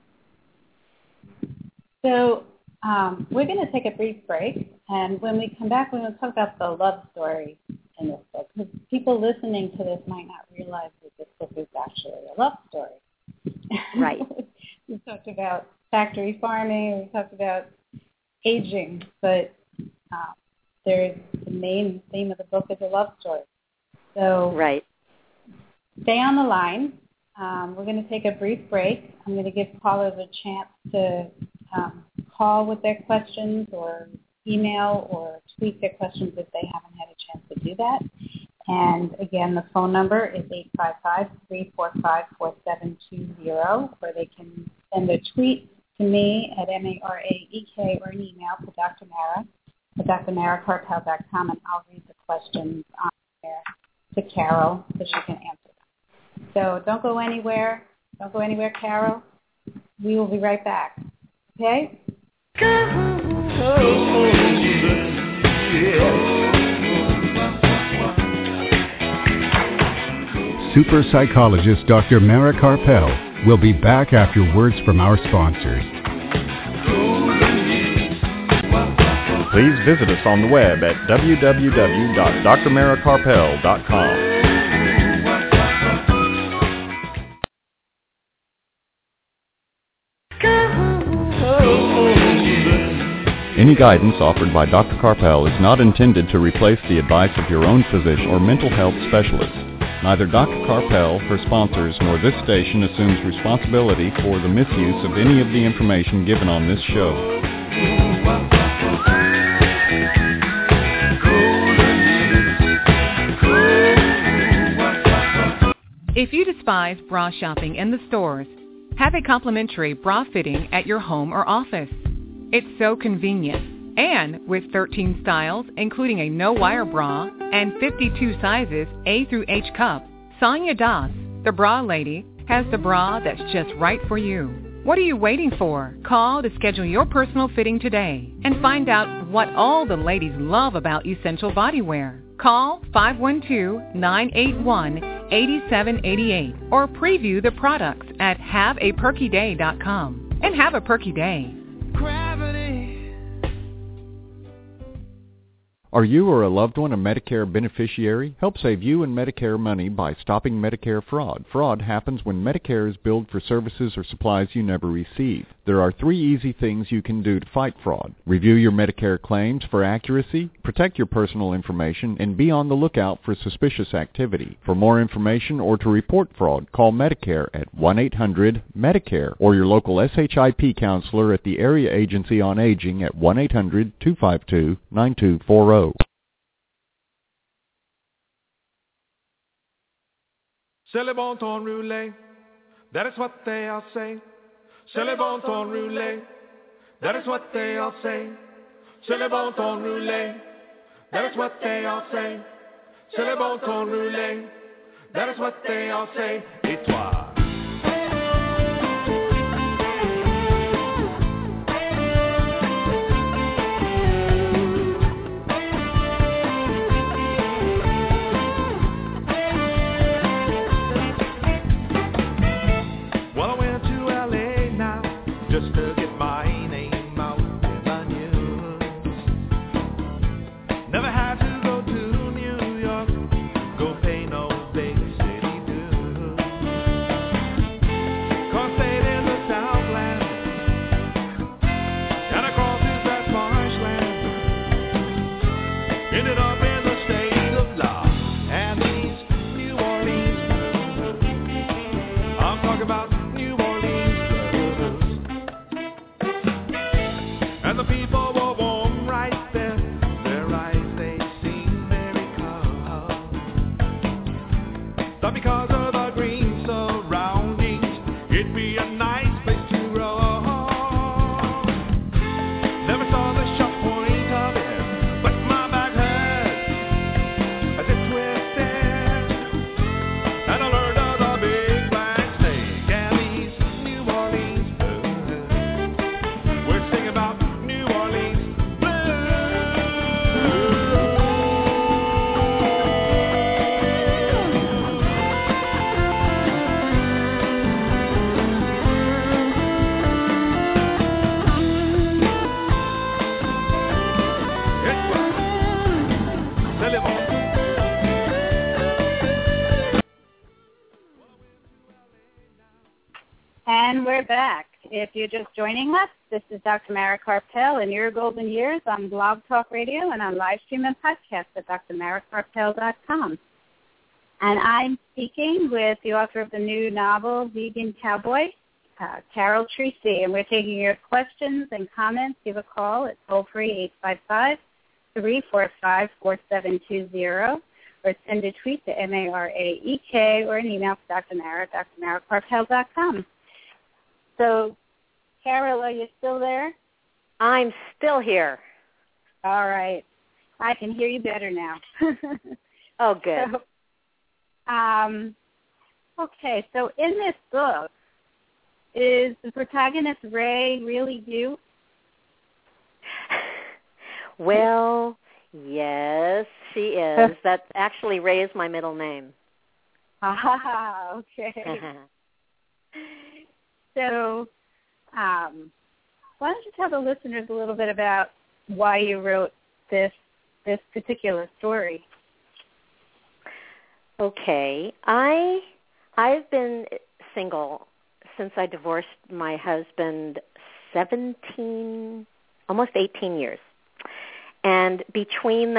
So we're going to take a brief break, and when we come back, we're going to talk about the love story in this book, because people listening to this might not realize that this book is actually a love story. Right. We talked about factory farming, we talked about aging, but the main theme of the book is a love story. So stay on the line. We're going to take a brief break. I'm going to give callers a chance to call with their questions or email or tweet their questions if they haven't had a chance to do that. And again, the phone number is 855-345-4720, or they can send a tweet to me at MARAEK or an email to Dr. Mara at drmarakarpel.com, and I'll read the questions on there to Carol so she can answer them. So don't go anywhere. Don't go anywhere, Carol. We will be right back. Okay? Super psychologist Dr. Mara Karpel will be back after words from our sponsors. Please visit us on the web at www.drmarakarpel.com. Any guidance offered by Dr. Karpel is not intended to replace the advice of your own physician or mental health specialist. Neither Dr. Karpel, her sponsors, nor this station assumes responsibility for the misuse of any of the information given on this show. If you despise bra shopping in the stores, have a complimentary bra fitting at your home or office. It's so convenient. And with 13 styles, including a no-wire bra and 52 sizes A through H cup, Sonia Das, the bra lady, has the bra that's just right for you. What are you waiting for? Call to schedule your personal fitting today and find out what all the ladies love about Essential Bodywear. Call 512-981-8788 or preview the products at haveaperkyday.com. And have a perky day. Are you or a loved one a Medicare beneficiary? Help save you and Medicare money by stopping Medicare fraud. Fraud happens when Medicare is billed for services or supplies you never receive. There are 3 easy things you can do to fight fraud. Review your Medicare claims for accuracy, protect your personal information, and be on the lookout for suspicious activity. For more information or to report fraud, call Medicare at 1-800-MEDICARE or your local SHIP counselor at the Area Agency on Aging at 1-800-252-9240. C'est le bon temps roulé, that is what they all say. c'est le bon temps roulé. That is what they all say. C'est le bon temps roulé. That is what they all say. C'est le bon temps roulé. That is what they all say. Et toi? Well, I went to LA now just to get my name out in the news. Never had to go to New York, go pay no big city dues. 'Cause stayed in the Southland, and across through that marshland, ended up in the state of La and these New Orleans blues. I'm talking about New Orleans blues. And the people were warm right there. Their eyes, they seemed very calm. But because of the green surroundings, it'd be a nice place to roam. Never saw the sharp point of it, but my back hurt as it twisted. And I learned of the big black snake and these New Orleans blues. We're singing about New Orleans And we're back. If you're just joining us, this is Dr. Mara Karpel in Your Golden Years on Blog Talk Radio and on live stream and podcast at drmarakarpel.com. And I'm speaking with the author of the new novel, Vegan Cowboy, Carol Treacy. And we're taking your questions and comments. Give a call at toll-free 855-345-4720 or send a tweet to MARAEK or an email to Dr. Mara at drmarakarpel.com. So, Carol, are you still there? I'm still here. All right. I can hear you better now. Oh, good. So, okay, so in this book, is the protagonist Ray really you? Well, yes, she is. That's actually Ray is my middle name. Ah, okay. So, why don't you tell the listeners a little bit about why you wrote this particular story? Okay. I've been single since I divorced my husband 17, almost 18 years. And between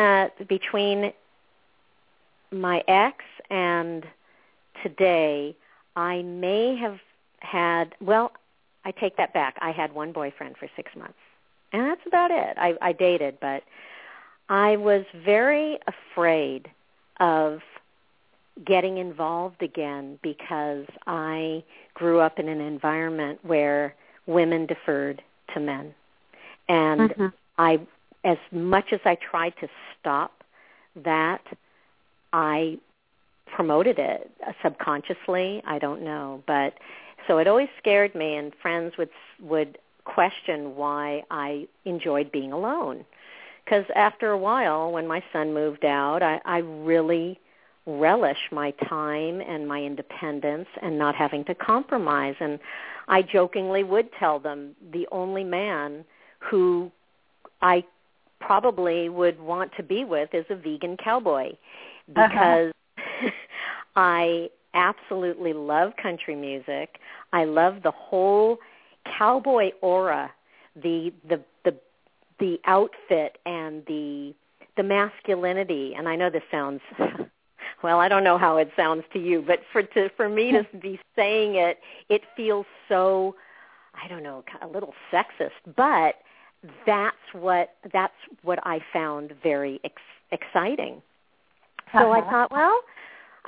my ex and today, I may have had, well, I take that back. I had one boyfriend for 6 months, and that's about it. I dated, but I was very afraid of getting involved again because I grew up in an environment where women deferred to men. And I, as much as I tried to stop that, I promoted it subconsciously. I don't know, but so it always scared me, and friends would question why I enjoyed being alone. Because after a while, when my son moved out, I really relish my time and my independence and not having to compromise. And I jokingly would tell them the only man who I probably would want to be with is a vegan cowboy, because I absolutely love country music. I love the whole cowboy aura, the outfit and the masculinity. And I know this sounds, well, I don't know how it sounds to you, but for me to be saying it, it feels so, I don't know, a little sexist. But that's what I found very exciting. So I thought, well,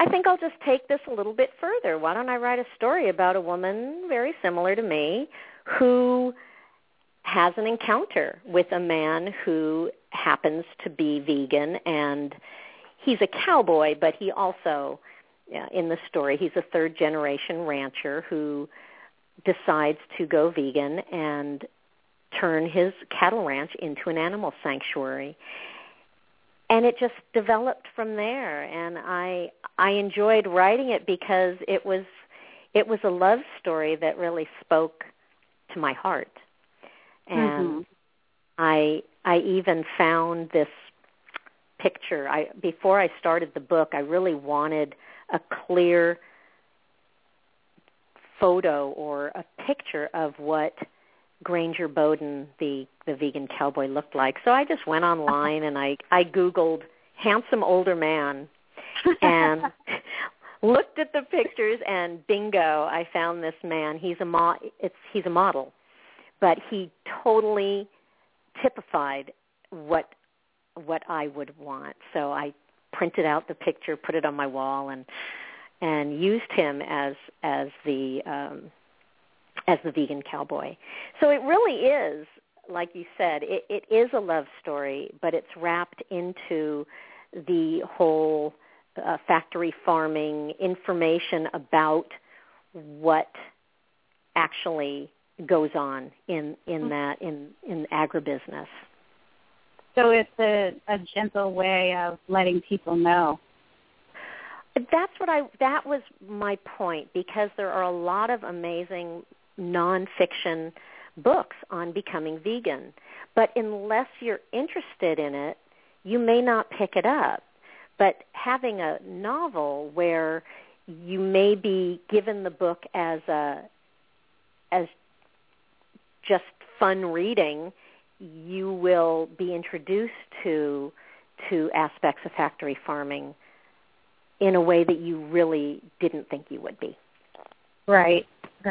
I think I'll just take this a little bit further. Why don't I write a story about a woman very similar to me who has an encounter with a man who happens to be vegan, and he's a cowboy, but he also, in the story, he's a third-generation rancher who decides to go vegan and turn his cattle ranch into an animal sanctuary. And it just developed from there, and I enjoyed writing it because it was a love story that really spoke to my heart. And I even found this picture. Before I started the book, I really wanted a clear photo or a picture of what Granger Bowden, the vegan cowboy, looked like. So I just went online and I Googled handsome older man and looked at the pictures, and bingo, I found this man. He's a model, but he totally typified what I would want. So I printed out the picture, put it on my wall, and used him as the vegan cowboy. So it really is, like you said, it is a love story, but it's wrapped into the whole factory farming information about what actually goes on in agribusiness. So it's a gentle way of letting people know. That was my point, because there are a lot of amazing nonfiction books on becoming vegan. But unless you're interested in it, you may not pick it up. But having a novel where you may be given the book as just fun reading, you will be introduced to aspects of factory farming in a way that you really didn't think you would be. Right.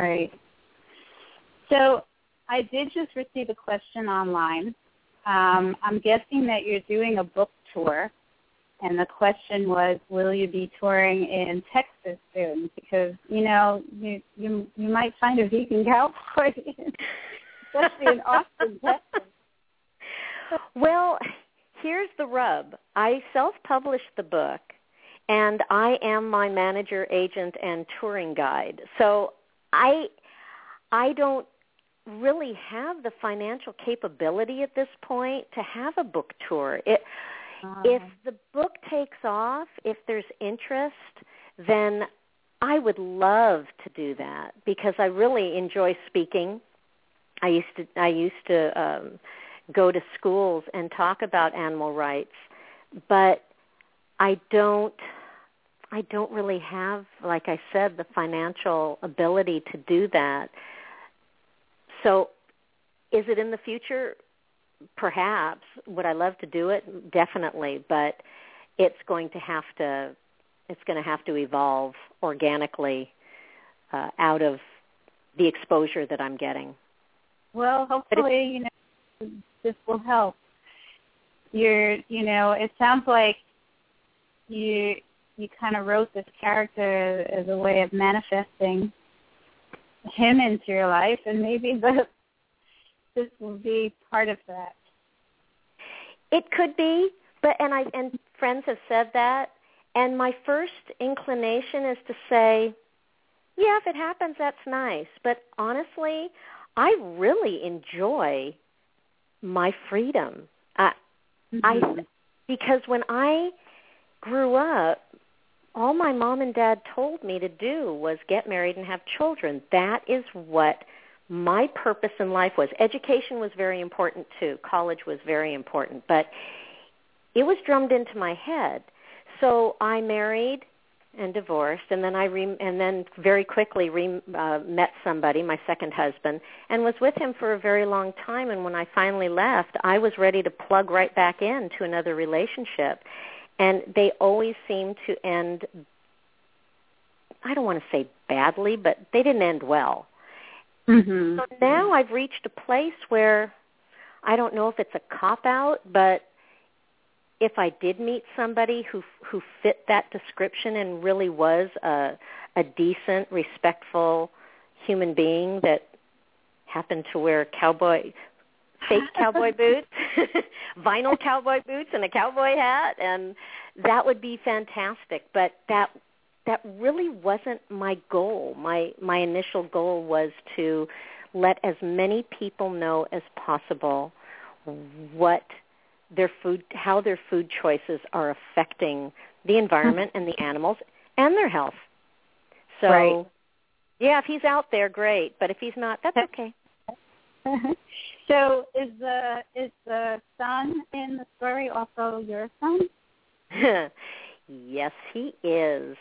So I did just receive a question online. I'm guessing that you're doing a book tour, and the question was, will you be touring in Texas soon? Because, you might find a vegan cowboy, especially in Austin, Texas. Well, here's the rub. I self-published the book, and I am my manager, agent, and touring guide. So I don't really have the financial capability at this point to have a book tour. If the book takes off, if there's interest, then I would love to do that, because I really enjoy speaking. I used to go to schools and talk about animal rights, but I don't really have, like I said, the financial ability to do that. So is it in the future? Perhaps. Would I love to do it? Definitely, but it's going to have to evolve organically out of the exposure that I'm getting. Well, hopefully, this will help. It sounds like you kind of wrote this character as a way of manifesting him into your life, and maybe this will be part of that. It could be, and friends have said that, and my first inclination is to say, yeah, if it happens, that's nice. But honestly, I really enjoy my freedom. Because when I grew up, all my mom and dad told me to do was get married and have children. That is what my purpose in life was. Education was very important too. College was very important, but it was drummed into my head. So I married and divorced, and then very quickly met somebody, my second husband, and was with him for a very long time. And when I finally left, I was ready to plug right back into another relationship. And they always seem to end, I don't want to say badly, but they didn't end well. Mm-hmm. So now I've reached a place where I don't know if it's a cop-out, but if I did meet somebody who fit that description and really was a decent, respectful human being that happened to wear fake cowboy boots, vinyl cowboy boots, and a cowboy hat, and that would be fantastic. But that really wasn't my goal. My initial goal was to let as many people know as possible how their food choices are affecting the environment and the animals and their health. So, right. Yeah, if he's out there, great. But if he's not, that's okay. So is the son in the story also your son? Yes, he is.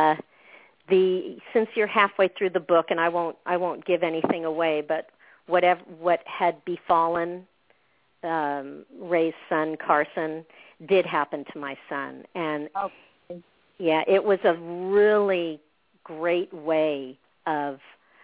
Since you're halfway through the book, and I won't give anything away, but what had befallen Ray's son Carson did happen to my son, and yeah, it was a really great way of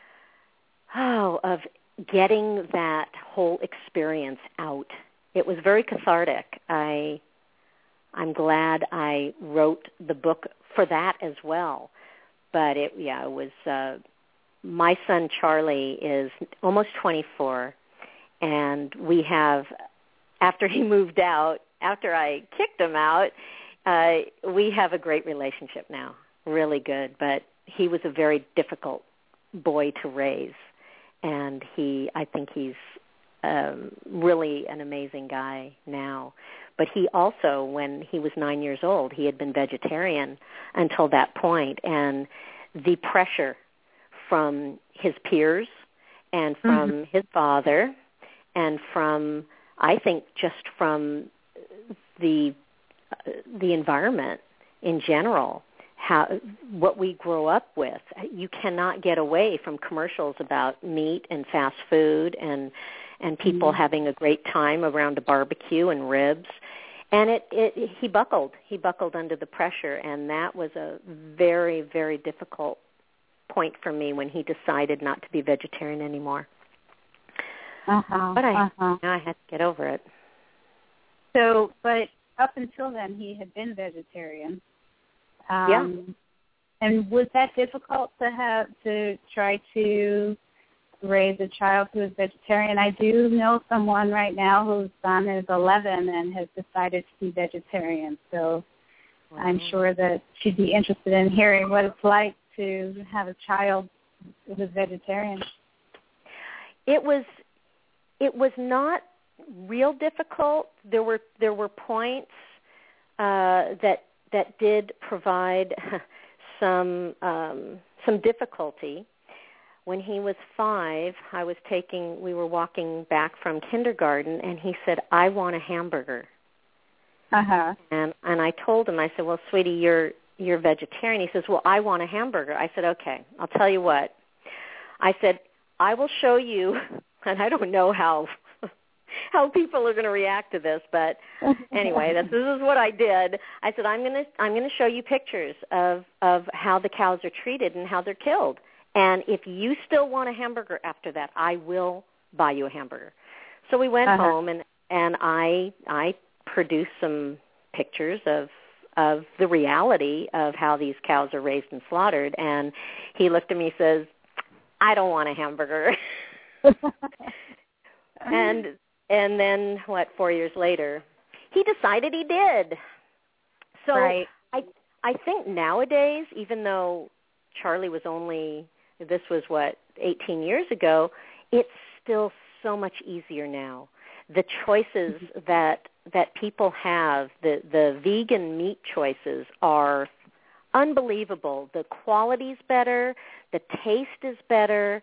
getting that whole experience out. It was very cathartic. I'm glad I wrote the book for that as well. But it was my son Charlie is almost 24, and we have, after he moved out, after I kicked him out, we have a great relationship now, really good. But he was a very difficult boy to raise, and I think he's really an amazing guy now. But he also, when he was 9 years old, he had been vegetarian until that point, and the pressure from his peers and from his father and from, I think, just from the environment in general, what we grow up with. You cannot get away from commercials about meat and fast food and people having a great time around a barbecue and ribs. And he buckled. He buckled under the pressure, and that was a very, very difficult point for me when he decided not to be vegetarian anymore. But I had to get over it. So, but up until then, he had been vegetarian. Yeah. And was that difficult to try to raise a child who is vegetarian? I do know someone right now whose son is 11 and has decided to be vegetarian. So I'm sure that she'd be interested in hearing what it's like to have a child who is vegetarian. It was not real difficult. There were points that did provide some difficulty. When he was 5, we were walking back from kindergarten, and he said, "I want a hamburger." And I told him, I said, "Well, sweetie, you're vegetarian." He says, "Well, I want a hamburger." I said, "Okay, I'll tell you what." I said, "I will show you," and I don't know how people are going to react to this, but anyway, this is what I did. I said, I'm going to show you pictures of how the cows are treated and how they're killed. And if you still want a hamburger after that, I will buy you a hamburger. So we went home, and I produced some pictures of the reality of how these cows are raised and slaughtered. And he looked at me and says, "I don't want a hamburger." And then, 4 years later, he decided he did. So right. I think nowadays, even though Charlie was this was 18 years ago, it's still so much easier now. The choices that people have, the vegan meat choices are unbelievable. The quality's better, the taste is better.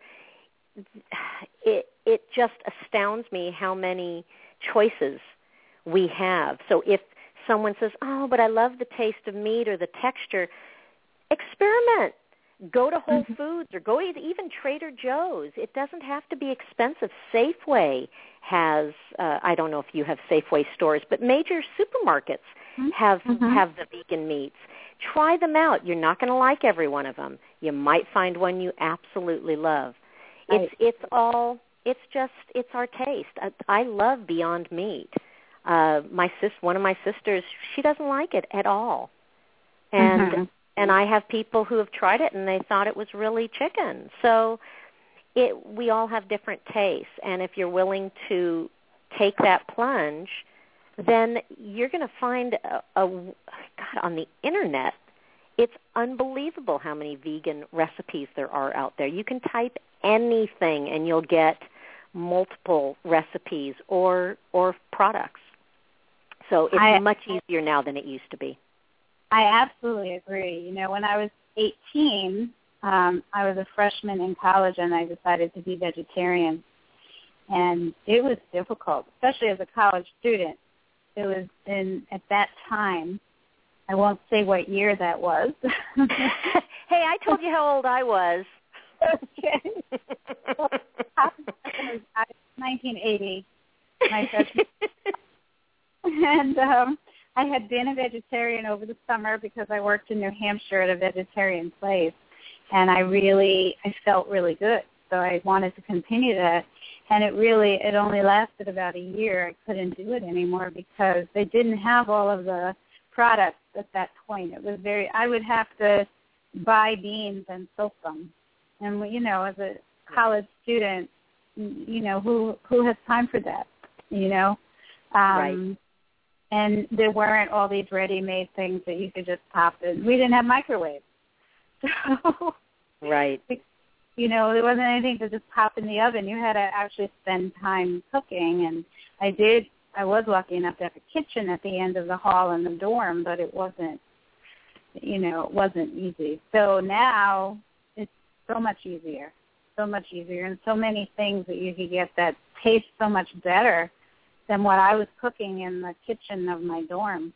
It just astounds me how many choices we have. So if someone says, "Oh, but I love the taste of meat or the texture," experiment. Go to Whole Foods or go even Trader Joe's. It doesn't have to be expensive. Safeway has, I don't know if you have Safeway stores, but major supermarkets have the vegan meats. Try them out. You're not going to like every one of them. You might find one you absolutely love. It's our taste. I love Beyond Meat. One of my sisters, she doesn't like it at all. And and I have people who have tried it and they thought it was really chicken. So we all have different tastes, and if you're willing to take that plunge, then you're going to find God, on the internet, it's unbelievable how many vegan recipes there are out there. You can type anything and you'll get multiple recipes or products. So it's much easier now than it used to be. I absolutely agree. You know, when I was 18, I was a freshman in college and I decided to be vegetarian. And it was difficult, especially as a college student. It was at that time, I won't say what year that was. Hey, I told you how old I was. Okay. Well, I was 1980, my freshman. And I had been a vegetarian over the summer because I worked in New Hampshire at a vegetarian place, and I felt really good. So I wanted to continue that, and it only lasted about a year. I couldn't do it anymore because they didn't have all of the products at that point. It was I would have to buy beans and soak them. And, you know, as a college student, you know, who has time for that, you know? Right. And there weren't all these ready-made things that you could just pop in. We didn't have microwaves. So, right. You know, there wasn't anything to just pop in the oven. You had to actually spend time cooking. And I was lucky enough to have a kitchen at the end of the hall in the dorm, but it wasn't easy. So now it's so much easier, and so many things that you could get that taste so much better than what I was cooking in the kitchen of my dorm.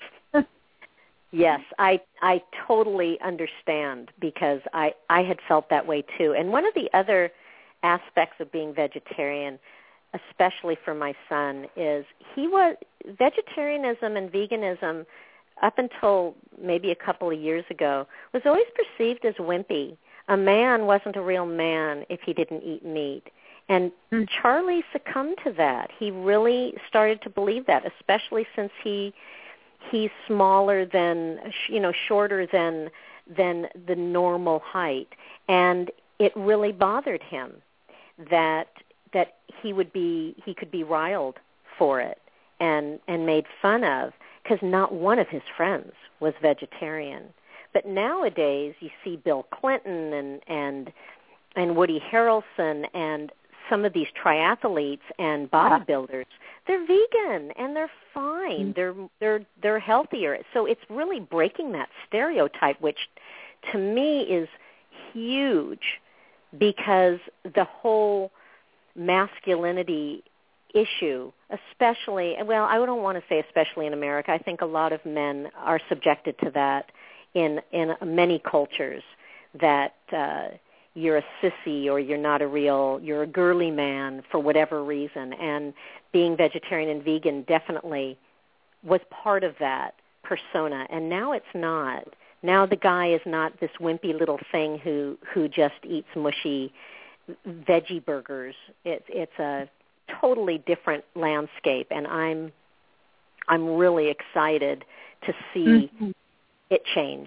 Yes, I totally understand because I had felt that way too. And one of the other aspects of being vegetarian, especially for my son, is vegetarianism and veganism up until maybe a couple of years ago was always perceived as wimpy. A man wasn't a real man if he didn't eat meat. And Charlie succumbed to that. He really started to believe that, especially since he's smaller than, shorter than the normal height. And it really bothered him that he could be riled for it and made fun of, because not one of his friends was vegetarian. But nowadays you see Bill Clinton and Woody Harrelson and some of these triathletes and bodybuilders, they're vegan and they're fine. They're healthier. So it's really breaking that stereotype, which to me is huge, because the whole masculinity issue, especially, well, I don't want to say especially in America. I think a lot of men are subjected to that in many cultures, that you're a sissy or you're a girly man for whatever reason. And being vegetarian and vegan definitely was part of that persona. And now it's not. Now the guy is not this wimpy little thing who just eats mushy veggie burgers. It's a totally different landscape, and I'm really excited to see it change.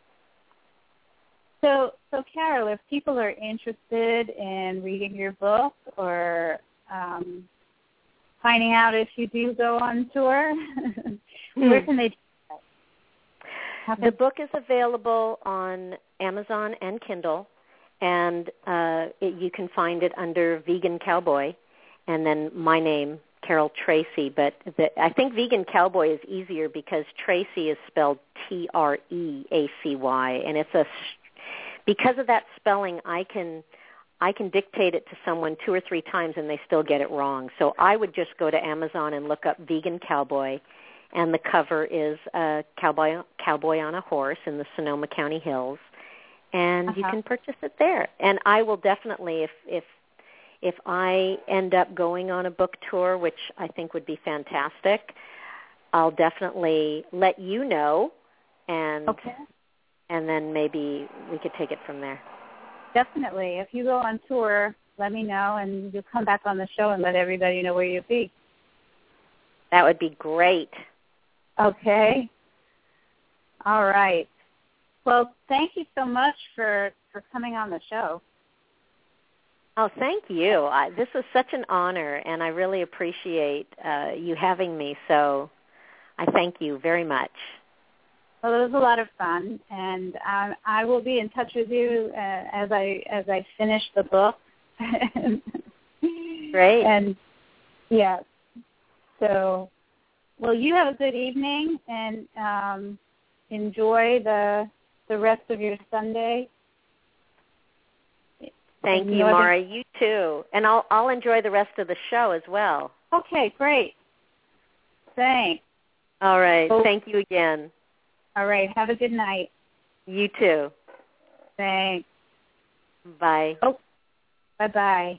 So Carol, if people are interested in reading your book or finding out if you do go on tour, where can they do that? The book is available on Amazon and Kindle, and you can find it under Vegan Cowboy, and then my name, Carol Tracy. But I think Vegan Cowboy is easier because Tracy is spelled Treacy, and because of that spelling, I can dictate it to someone 2 or 3 times and they still get it wrong. So I would just go to Amazon and look up Vegan Cowboy, and the cover is a cowboy on a horse in the Sonoma County Hills, and you can purchase it there. And I will definitely, if I end up going on a book tour, which I think would be fantastic, I'll definitely let you know, and then maybe we could take it from there. Definitely. If you go on tour, let me know, and you'll come back on the show and let everybody know where you'll be. That would be great. Okay. All right. Well, thank you so much for coming on the show. Oh, thank you. This is such an honor, and I really appreciate you having me. So I thank you very much. Well, it was a lot of fun, and I will be in touch with you as I finish the book. Great. And yeah. So, well, you have a good evening, and enjoy the rest of your Sunday. Thank you, Mara. You too. And I'll enjoy the rest of the show as well. Okay, great. Thanks. All right. Thank you again. All right. Have a good night. You too. Thanks. Bye. Oh, bye-bye.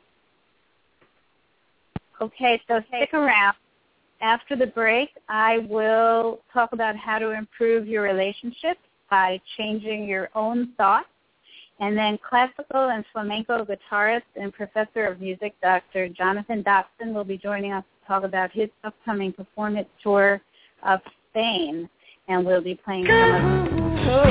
Okay, so stick around. After the break, I will talk about how to improve your relationships by changing your own thoughts. And then classical and flamenco guitarist and professor of music, Dr. Jonathan Dobson, will be joining us to talk about his upcoming performance tour of Spain. And we'll be playing some of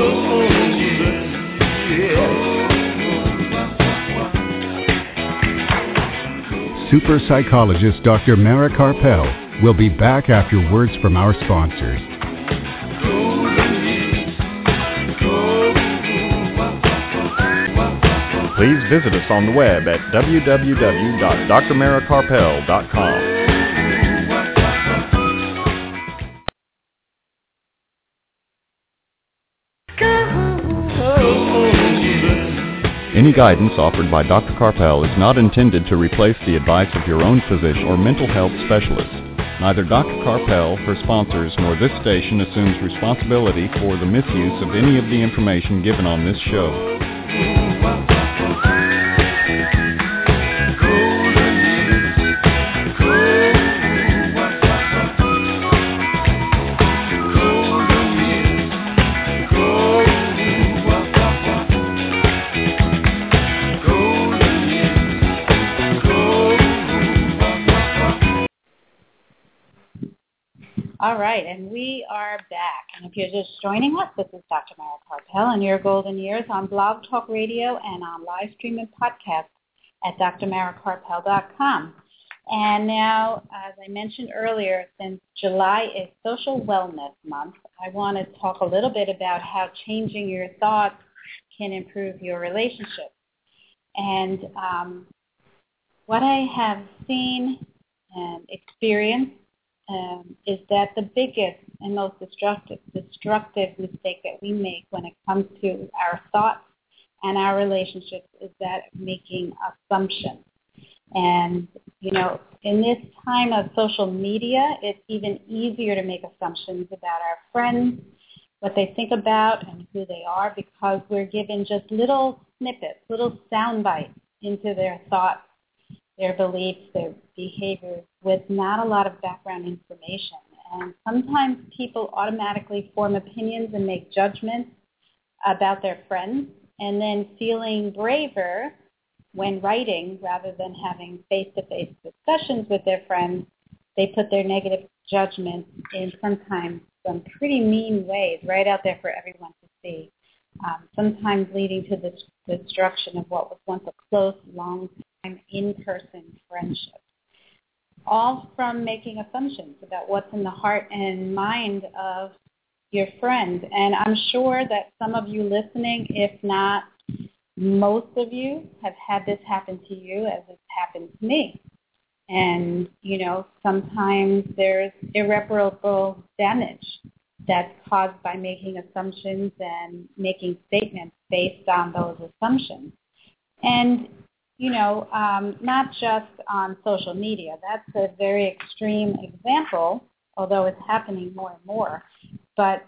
Super psychologist Dr. Mara Karpel will be back after words from our sponsors. Please visit us on the web at www.drmarakarpel.com. Any guidance offered by Dr. Karpel is not intended to replace the advice of your own physician or mental health specialist. Neither Dr. Karpel, her sponsors, nor this station assumes responsibility for the misuse of any of the information given on this show. All right, and we are back. And if you're just joining us, this is Dr. Mara Karpel and Your Golden Years on Blog Talk Radio and on live stream and podcast at drmarakarpel.com. And now, as I mentioned earlier, since July is Social Wellness Month, I want to talk a little bit about how changing your thoughts can improve your relationship. And what I have seen and experienced is that the biggest and most destructive mistake that we make when it comes to our thoughts and our relationships is that of making assumptions. And, you know, in this time of social media, it's even easier to make assumptions about our friends, what they think about and who they are, because we're given just little snippets, little sound bites into their thoughts, their beliefs, their behaviors, with not a lot of background information. And sometimes people automatically form opinions and make judgments about their friends, and then feeling braver when writing rather than having face-to-face discussions with their friends, they put their negative judgments in sometimes some pretty mean ways right out there for everyone to see, sometimes leading to the destruction of what was once a close, long-time, in-person friendship. All from making assumptions about what's in the heart and mind of your friend. And I'm sure that some of you listening, if not most of you, have had this happen to you as it's happened to me. And, you know, sometimes there's irreparable damage that's caused by making assumptions and making statements based on those assumptions. And, you know, not just on social media. That's a very extreme example, although it's happening more and more. But,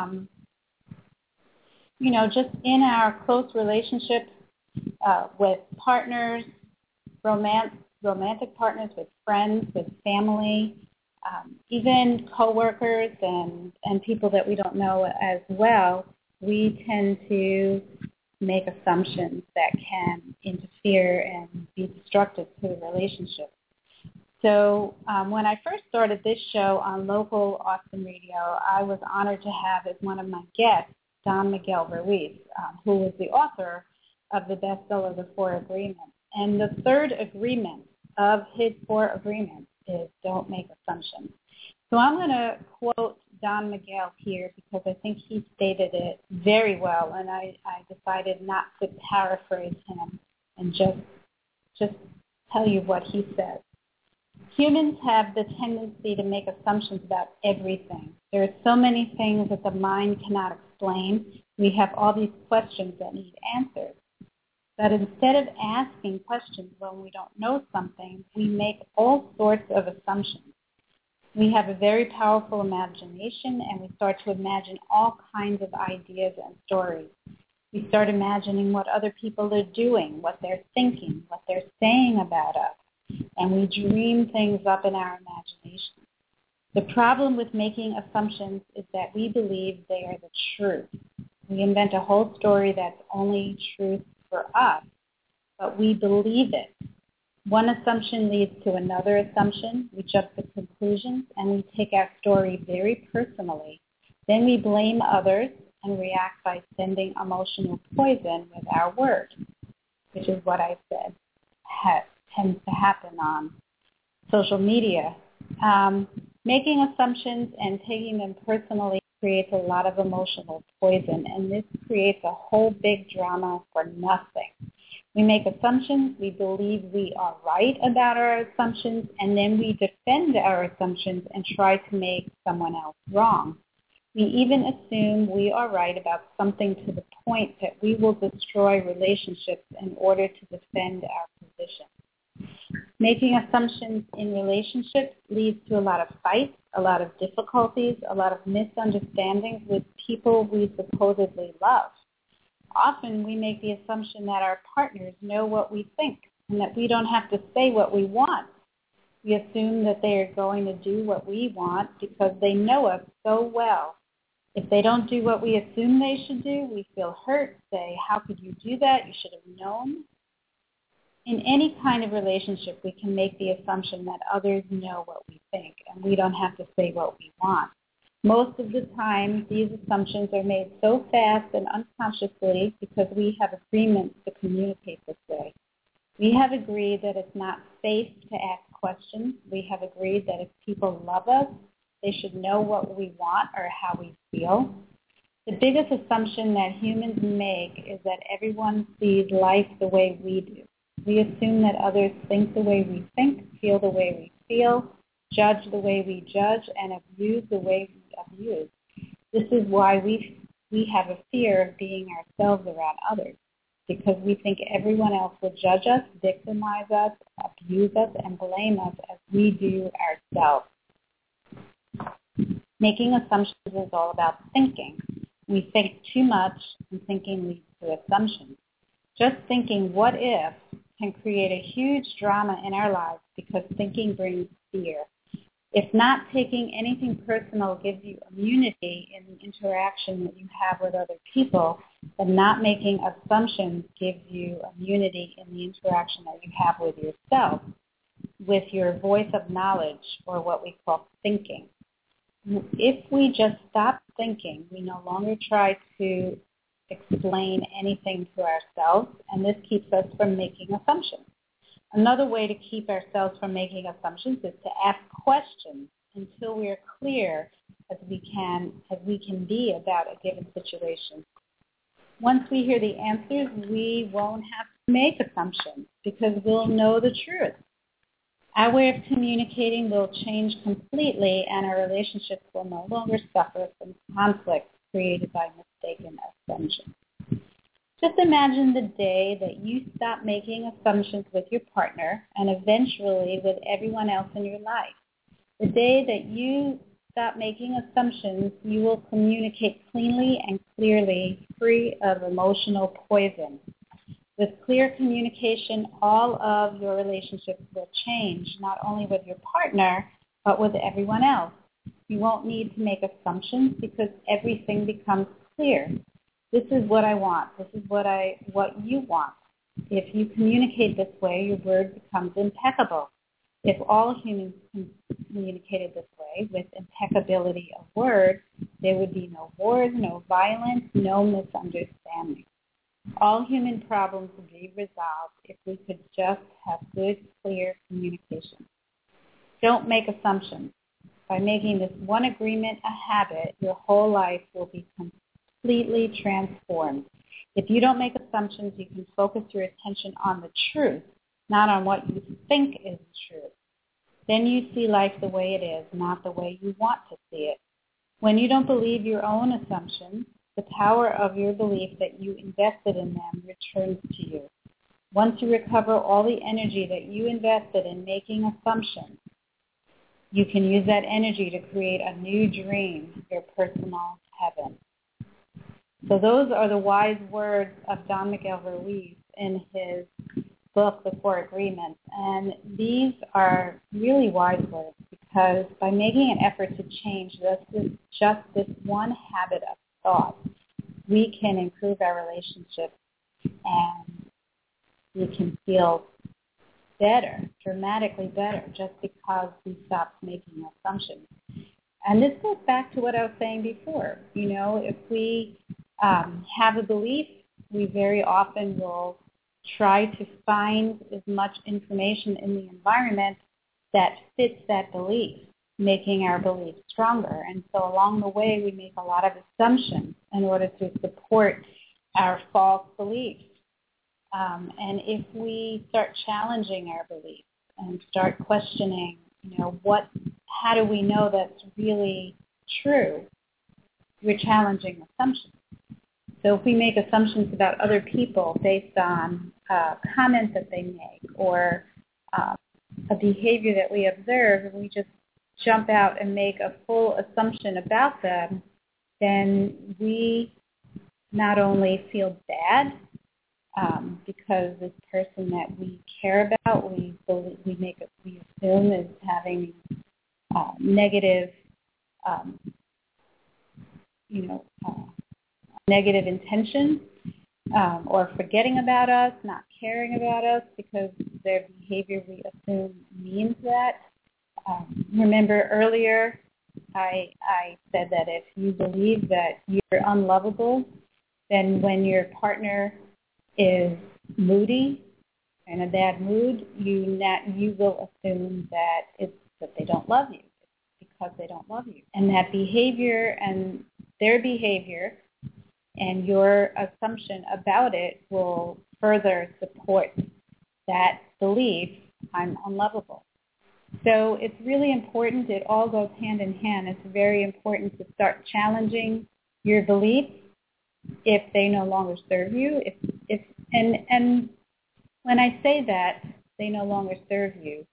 you know, just in our close relationships with partners, romantic partners, with friends, with family, even coworkers and people that we don't know as well, we tend to make assumptions that can interfere and be destructive to the relationship. So when I first started this show on local Austin radio, I was honored to have as one of my guests Don Miguel Ruiz, who was the author of the bestseller, The Four Agreements. And the third agreement of his four agreements is don't make assumptions. So I'm going to quote Don Miguel here because I think he stated it very well, and I decided not to paraphrase him and just tell you what he said. Humans have the tendency to make assumptions about everything. There are so many things that the mind cannot explain. We have all these questions that need answers. But instead of asking questions when we don't know something, we make all sorts of assumptions. We have a very powerful imagination, and we start to imagine all kinds of ideas and stories. We start imagining what other people are doing, what they're thinking, what they're saying about us, and we dream things up in our imagination. The problem with making assumptions is that we believe they are the truth. We invent a whole story that's only truth for us, but we believe it. One assumption leads to another assumption. We jump to conclusions, and we take our story very personally. Then we blame others and react by sending emotional poison with our words, which is what I said tends to happen on social media. Making assumptions and taking them personally creates a lot of emotional poison, and this creates a whole big drama for nothing. We make assumptions, we believe we are right about our assumptions, and then we defend our assumptions and try to make someone else wrong. We even assume we are right about something to the point that we will destroy relationships in order to defend our position. Making assumptions in relationships leads to a lot of fights, a lot of difficulties, a lot of misunderstandings with people we supposedly love. Often we make the assumption that our partners know what we think and that we don't have to say what we want. We assume that they are going to do what we want because they know us so well. If they don't do what we assume they should do, we feel hurt, say, how could you do that? You should have known. In any kind of relationship, we can make the assumption that others know what we think and we don't have to say what we want. Most of the time, these assumptions are made so fast and unconsciously because we have agreements to communicate this way. We have agreed that it's not safe to ask questions. We have agreed that if people love us, they should know what we want or how we feel. The biggest assumption that humans make is that everyone sees life the way we do. We assume that others think the way we think, feel the way we feel, judge the way we judge, and abuse the way we abuse. This is why we have a fear of being ourselves around others, because we think everyone else will judge us, victimize us, abuse us, and blame us as we do ourselves. Making assumptions is all about thinking. We think too much, and thinking leads to assumptions. Just thinking what if can create a huge drama in our lives because thinking brings fear. If not taking anything personal gives you immunity in the interaction that you have with other people, then not making assumptions gives you immunity in the interaction that you have with yourself, with your voice of knowledge, or what we call thinking. If we just stop thinking, we no longer try to explain anything to ourselves, and this keeps us from making assumptions. Another way to keep ourselves from making assumptions is to ask questions until we are clear as we can be about a given situation. Once we hear the answers, we won't have to make assumptions because we'll know the truth. Our way of communicating will change completely, and our relationships will no longer suffer from conflict created by mistaken assumptions. Just imagine the day that you stop making assumptions with your partner and eventually with everyone else in your life. The day that you stop making assumptions, you will communicate cleanly and clearly, free of emotional poison. With clear communication, all of your relationships will change, not only with your partner, but with everyone else. You won't need to make assumptions because everything becomes clear. This is what I want. This is what you want. If you communicate this way, your word becomes impeccable. If all humans communicated this way with impeccability of words, there would be no wars, no violence, no misunderstanding. All human problems would be resolved if we could just have good, clear communication. Don't make assumptions. By making this one agreement a habit, your whole life will be completely transformed. If you don't make assumptions, you can focus your attention on the truth, not on what you think is true. Then you see life the way it is, not the way you want to see it. When you don't believe your own assumptions, the power of your belief that you invested in them returns to you. Once you recover all the energy that you invested in making assumptions, you can use that energy to create a new dream, your personal heaven. So those are the wise words of Don Miguel Ruiz in his book, The Four Agreements. And these are really wise words because by making an effort to change just this one habit of thought, we can improve our relationships and we can feel better, dramatically better, just because we stopped making assumptions. And this goes back to what I was saying before. You know, if we have a belief, we very often will try to find as much information in the environment that fits that belief, making our belief stronger. And so along the way, we make a lot of assumptions in order to support our false beliefs. And if we start challenging our beliefs and start questioning, you know, how do we know that's really true? We're challenging assumptions. So if we make assumptions about other people based on comments that they make or a behavior that we observe, and we just jump out and make a full assumption about them, then we not only feel bad because this person that we care about, we assume is having negative, negative intention, or forgetting about us, not caring about us because their behavior we assume means that. Remember earlier I said that if you believe that you're unlovable, then when your partner is moody, in a bad mood, you will assume that it's that they don't love you. It's because they don't love you. And that behavior and their behavior and your assumption about it will further support that belief, I'm unlovable. So it's really important. It all goes hand in hand. It's very important to start challenging your beliefs if they no longer serve you. And when I say that they no longer serve you,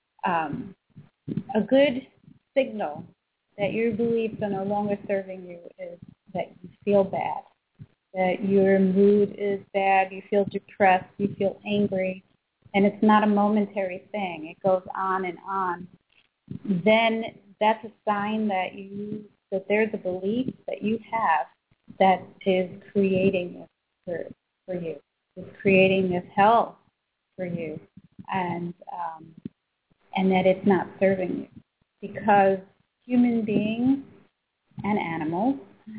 a good signal that your beliefs are no longer serving you is that you feel bad, that your mood is bad, you feel depressed, you feel angry, and it's not a momentary thing. It goes on and on. Then that's a sign that there's a belief that you have that is creating this for you. It's creating this hell for you, and that it's not serving you. Because human beings and animals,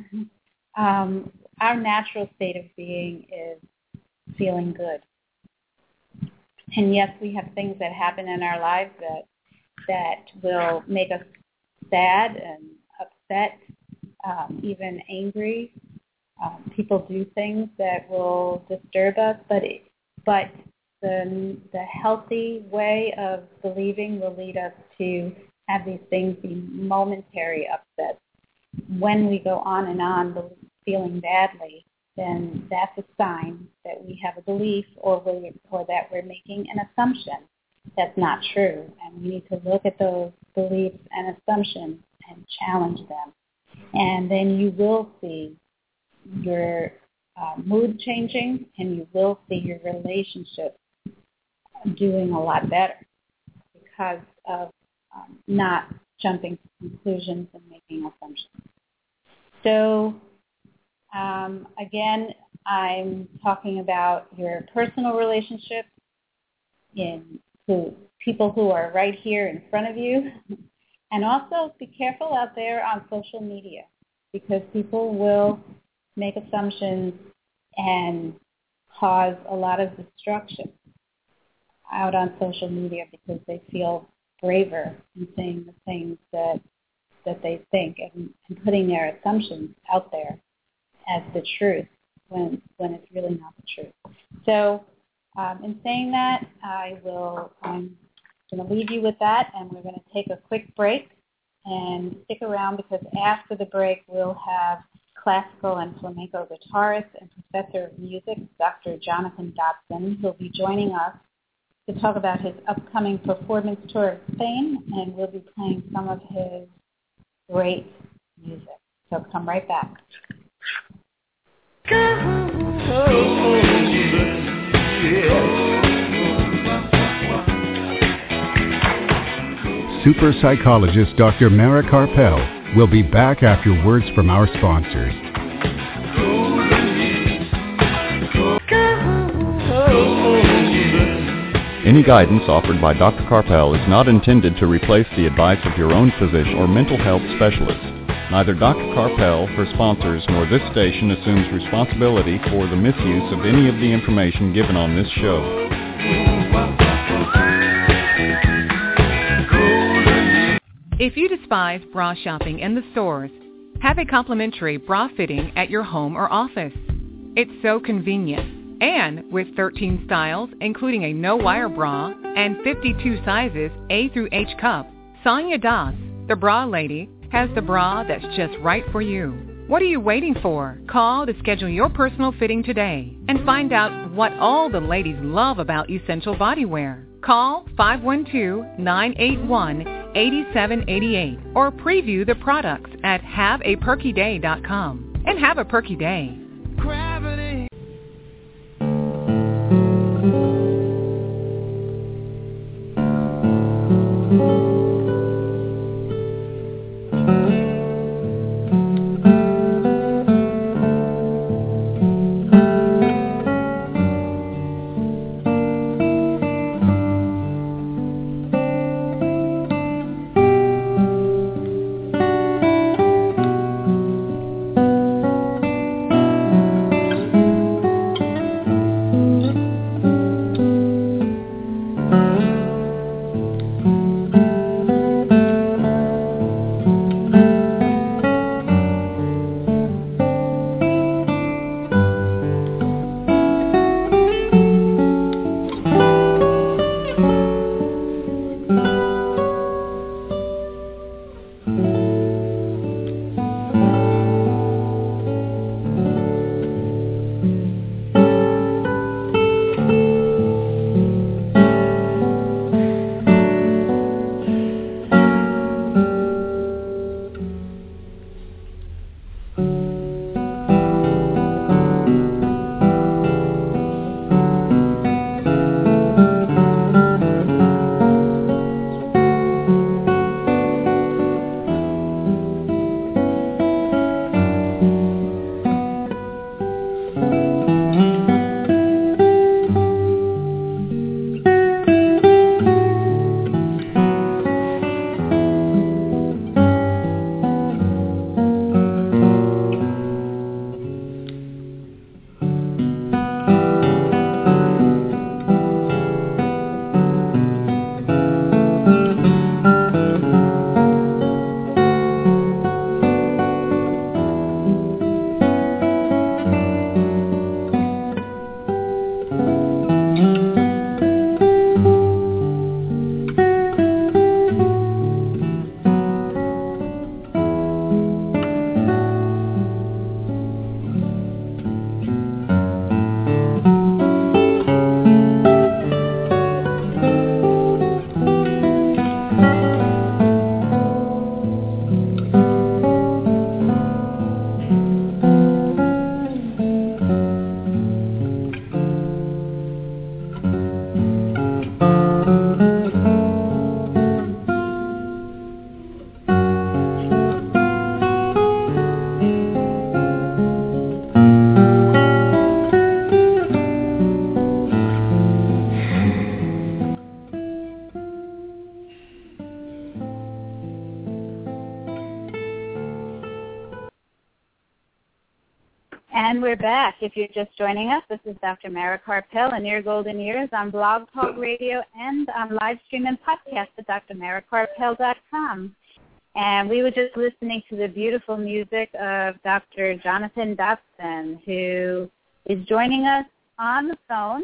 our natural state of being is feeling good. And yes, we have things that happen in our lives that will make us sad and upset, even angry. People do things that will disturb us, but the healthy way of believing will lead us to have these things be momentary upsets. When we go on and on feeling badly, then that's a sign that we have a belief or that we're making an assumption that's not true. And we need to look at those beliefs and assumptions and challenge them. And then you will see your mood changing, and you will see your relationship doing a lot better because of not jumping to conclusions and making assumptions. So again, I'm talking about your personal relationships, people who are right here in front of you. And also be careful out there on social media, because people will make assumptions and cause a lot of destruction out on social media because they feel braver in saying the things that they think and putting their assumptions out there as the truth when it's really not the truth. So in saying that, I'm going to leave you with that, and we're going to take a quick break and stick around, because after the break we'll have classical and flamenco guitarist and professor of music, Dr. Jonathan Dodson, who'll be joining us to talk about his upcoming performance tour of Spain, and we'll be playing some of his great music. So come right back. Super psychologist Dr. Mara Karpel will be back after words from our sponsors. Any guidance offered by Dr. Karpel is not intended to replace the advice of your own physician or mental health specialist. Neither Dr. Karpel, her sponsors, nor this station assumes responsibility for the misuse of any of the information given on this show. If you despise bra shopping in the stores, have a complimentary bra fitting at your home or office. It's so convenient. And with 13 styles, including a no-wire bra and 52 sizes A through H cup, Sonia Das, the bra lady, has the bra that's just right for you. What are you waiting for? Call to schedule your personal fitting today and find out what all the ladies love about Essential Bodywear. Call 512-981-8788 or preview the products at haveaperkyday.com. And have a perky day. Gravity. we're back. If you're just joining us, this is Dr. Mara Karpel in Your Golden Years on Blog Talk Radio and on live stream and podcast at drmarakarpel.com. And we were just listening to the beautiful music of Dr. Jonathan Dotson, who is joining us on the phone.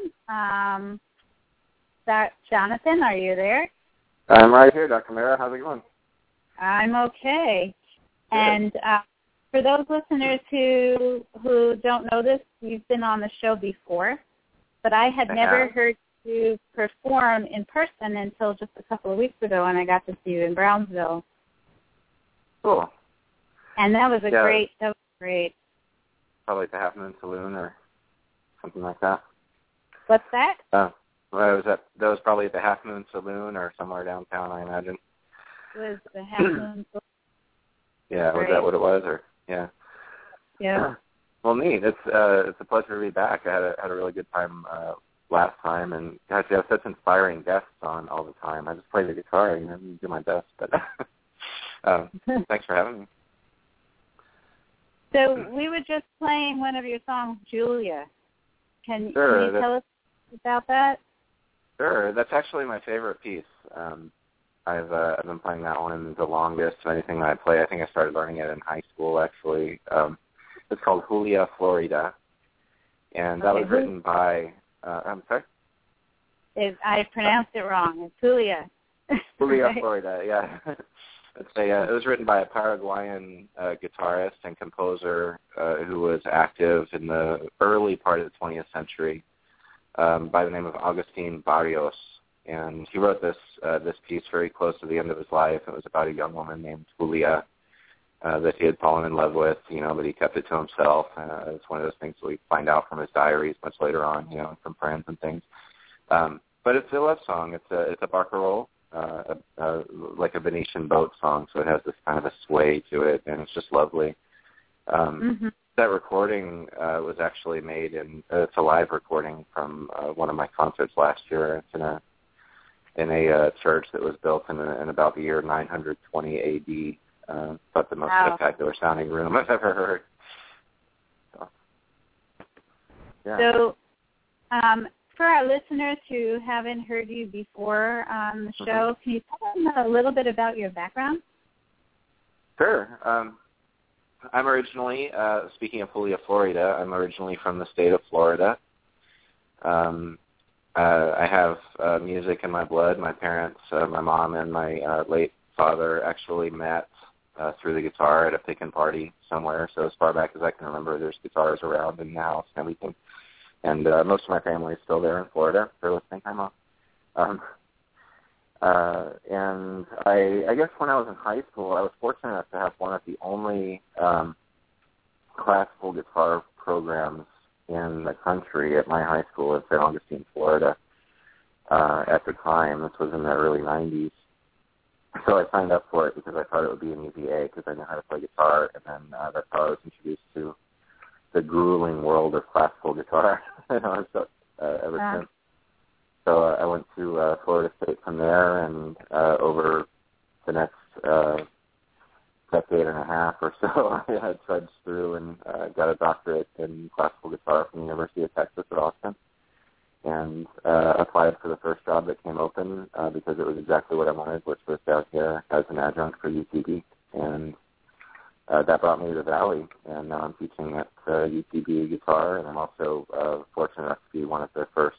Jonathan, are you there? I'm right here, Dr. Mara. How's it going? I'm okay. Good. And for those listeners who don't know this, you've been on the show before, but I had never heard you perform in person until just a couple of weeks ago when I got to see you in Brownsville. Cool. And that was great. Probably at the Half Moon Saloon or something like that. What's that? That was probably at the Half Moon Saloon or somewhere downtown, I imagine. It was the Half Moon Saloon. Yeah, was that what it was? Or yeah. Yeah. Well, neat. It's a pleasure to be back. I had a really good time last time, and gosh, you have such inspiring guests on all the time. I just play the guitar, do my best, but thanks for having me. So we were just playing one of your songs, Julia. Can you tell us about that? Sure. That's actually my favorite piece. I've been playing that one the longest of anything that I play. I think I started learning it in high school, actually. It's called Julia, Florida. And that was written by, I'm sorry? I pronounced it wrong. It's Julia. Julia, Florida, yeah. It was written by a Paraguayan guitarist and composer who was active in the early part of the 20th century by the name of Agustin Barrios. And he wrote this piece very close to the end of his life. It was about a young woman named Julia that he had fallen in love with, but he kept it to himself. It's one of those things that we find out from his diaries much later on, from friends and things. But it's a love song. It's a barcarolle, like a Venetian boat song, so it has this kind of a sway to it, and it's just lovely. That recording was actually made it's a live recording from one of my concerts last year. It's in a church that was built in about the year 920 A.D. But the most spectacular sounding room I've ever heard. So, yeah. So, for our listeners who haven't heard you before on the show, can you tell them a little bit about your background? Sure. I'm originally, speaking of Julia, Florida, I'm originally from the state of Florida. I have music in my blood. My parents, my mom and my late father actually met through the guitar at a pick and party somewhere. So as far back as I can remember, there's guitars around in the house and everything. And most of my family is still there in Florida. They're listening. Hi, Mom. And I guess when I was in high school, I was fortunate enough to have one of the only classical guitar programs in the country at my high school in St. Augustine, Florida, at the time. This was in the early 90s. So I signed up for it because I thought it would be an easy A because I knew how to play guitar, and then that's how I was introduced to the grueling world of classical guitar ever since. So I went to Florida State from there, and over the next decade and a half or so, I had trudged through and got a doctorate in classical guitar from the University of Texas at Austin, and applied for the first job that came open because it was exactly what I wanted, which was out here as an adjunct for UCB. And that brought me to the Valley, and now I'm teaching at UCB guitar, and I'm also fortunate enough to be one of the first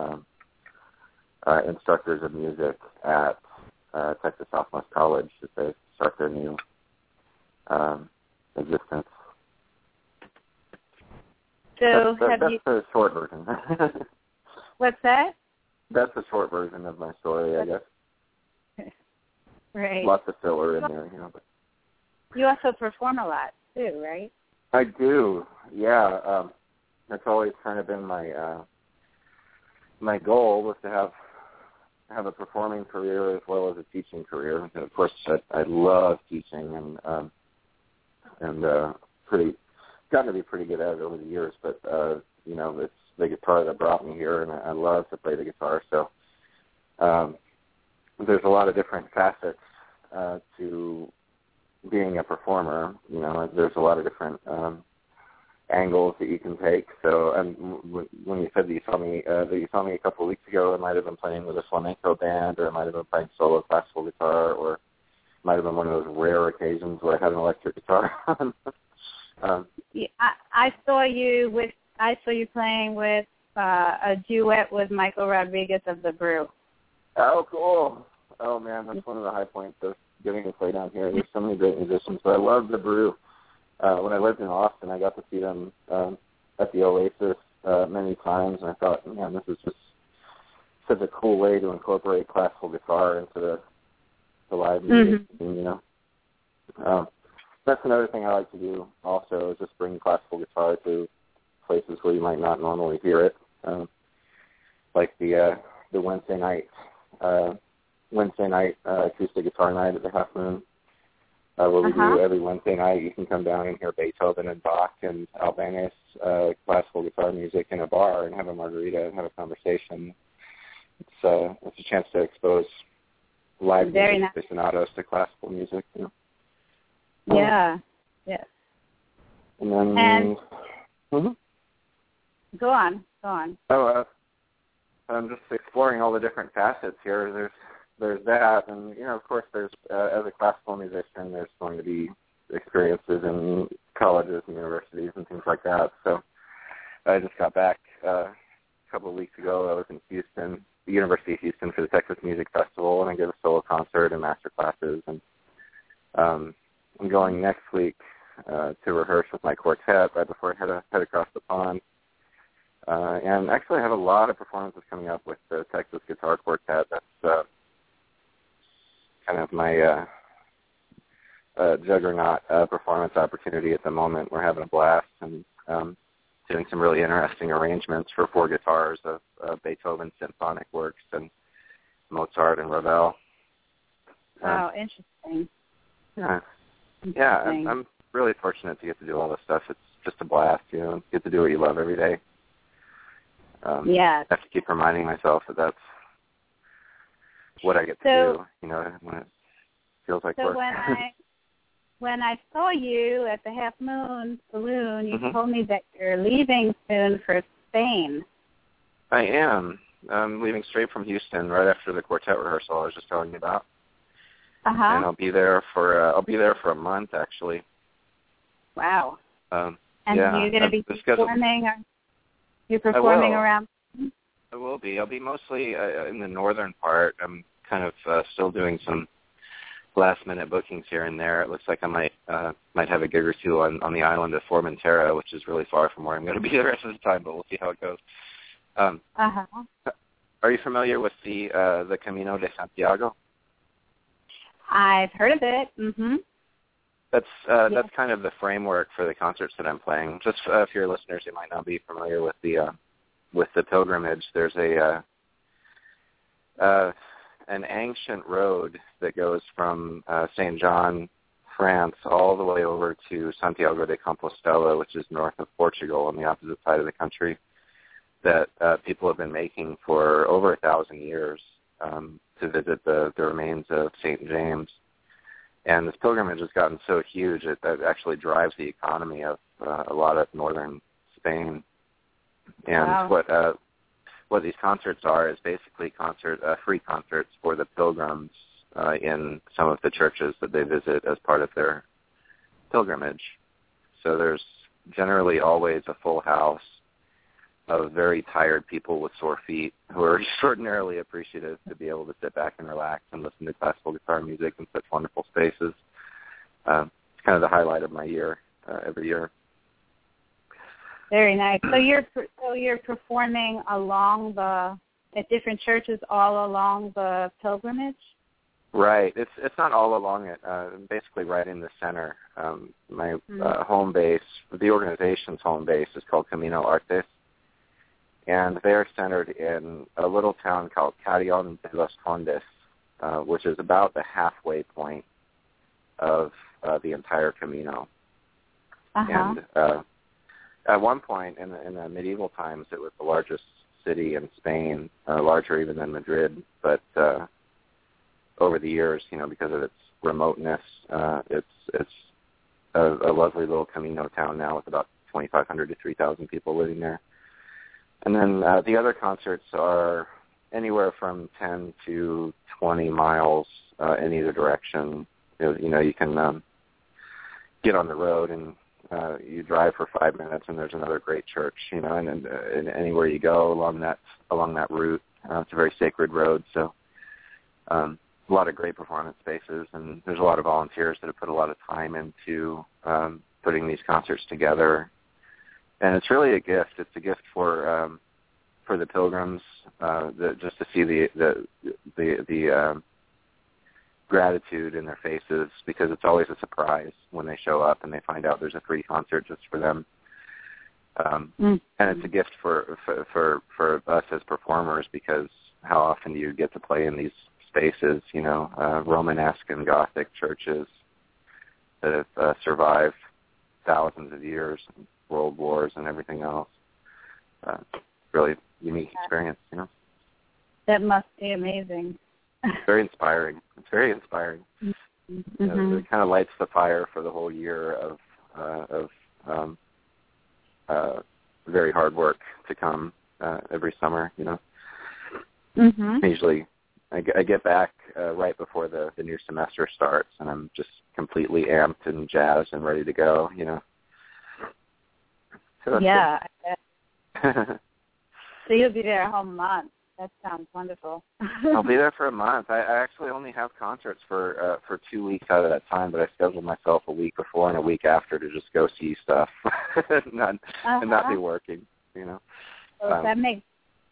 instructors of music at Texas Southwest College as they start their new existence. So that's the short version. What's that? That's the short version of my story, I guess. Right. Lots of filler in there, But you also perform a lot too, right? I do. Yeah. That's always kind of been my my goal was to have a performing career as well as a teaching career. And of course, I love teaching and gotten to be pretty good at it over the years. But it's the guitar that brought me here, and I love to play the guitar. So there's a lot of different facets to being a performer. There's a lot of different angles that you can take. So when you said that you saw me a couple of weeks ago, I might have been playing with a flamenco band, or I might have been playing solo classical guitar, or it might have been one of those rare occasions where I had an electric guitar on. Yeah, I saw you playing with a duet with Michael Rodriguez of the Brew. Oh, cool. Oh, man, that's one of the high points of getting to play down here. There's so many great musicians, but I love the Brew. When I lived in Austin, I got to see them at the Oasis many times, and I thought, man, this is just such a cool way to incorporate classical guitar into the live music, you know. That's another thing I like to do also, is just bring classical guitar to places where you might not normally hear it, like the Wednesday night acoustic guitar night at the Half Moon, where we do every Wednesday night. You can come down and hear Beethoven and Bach and Albéniz classical guitar music in a bar and have a margarita and have a conversation. It's a chance to expose live music aficionados to classical music. You know. Yeah. Yes. And then. Go on. Oh, I'm just exploring all the different facets here. There's that, and you know, of course, there's as a classical musician, there's going to be experiences in colleges and universities and things like that. So I just got back a couple of weeks ago. I was in Houston, the University of Houston, for the Texas Music Festival, and I gave a solo concert and master classes. And I'm going next week to rehearse with my quartet right before I head across the pond. And actually, I have a lot of performances coming up with the Texas Guitar Quartet. That's kind of my juggernaut performance opportunity at the moment. We're having a blast and doing some really interesting arrangements for 4 guitars of Beethoven symphonic works and Mozart and Ravel. Wow, interesting. Yeah, I'm really fortunate to get to do all this stuff. It's just a blast, you know, get to do what you love every day. I have to keep reminding myself that that's what I get to do, you know, when it feels like work. So when I saw you at the Half Moon Saloon, you told me that you're leaving soon for Spain. I am. I'm leaving straight from Houston right after the quartet rehearsal I was just telling you about. And I'll be there for a month, actually. Wow. And you're going to be performing? You're performing around? I will be. I'll be mostly in the northern part. I'm kind of still doing some last-minute bookings here and there. It looks like I might have a gig or two on the island of Formentera, which is really far from where I'm going to be the rest of the time, but we'll see how it goes. Are you familiar with the Camino de Santiago? I've heard of it. That's kind of the framework for the concerts that I'm playing. Just for your listeners who might not be familiar with the pilgrimage, there's an ancient road that goes from St. John, France, all the way over to Santiago de Compostela, which is north of Portugal on the opposite side of the country, that people have been making for over 1,000 years to visit the remains of St. James. And this pilgrimage has gotten so huge that it actually drives the economy of a lot of northern Spain. And what these concerts are is basically free concerts for the pilgrims in some of the churches that they visit as part of their pilgrimage. So there's generally always a full house of very tired people with sore feet who are extraordinarily appreciative to be able to sit back and relax and listen to classical guitar music in such wonderful spaces. It's kind of the highlight of my year every year. Very nice. So you're performing at different churches all along the pilgrimage? Right. It's not all along it. Basically, right in the center. My home base, the organization's home base, is called Camino Artes. And they're centered in a little town called Carrion de los Condes, which is about the halfway point of the entire Camino. And at one point in the medieval times, it was the largest city in Spain, larger even than Madrid. But over the years, because of its remoteness, it's a lovely little Camino town now with about 2,500 to 3,000 people living there. And then the other concerts are anywhere from 10 to 20 miles in either direction. You can get on the road and you drive for 5 minutes and there's another great church, and anywhere you go along that route. It's a very sacred road, so a lot of great performance spaces, and there's a lot of volunteers that have put a lot of time into putting these concerts together. And it's really a gift. It's a gift for the pilgrims, just to see the gratitude in their faces, because it's always a surprise when they show up and they find out there's a free concert just for them. And it's a gift for us as performers, because how often do you get to play in these spaces, Romanesque and Gothic churches that have survived thousands of years, and world wars and everything else. Really unique experience, That must be amazing. Very inspiring. It's very inspiring. Mm-hmm. It kind of lights the fire for the whole year of very hard work to come every summer. Mm-hmm. Usually, I get back right before the new semester starts, and I'm just completely amped and jazzed and ready to go. So yeah. So you'll be there a whole month. That sounds wonderful. I'll be there for a month. I actually only have concerts for 2 weeks out of that time, but I scheduled myself a week before and a week after to just go see stuff and not be working. So that makes.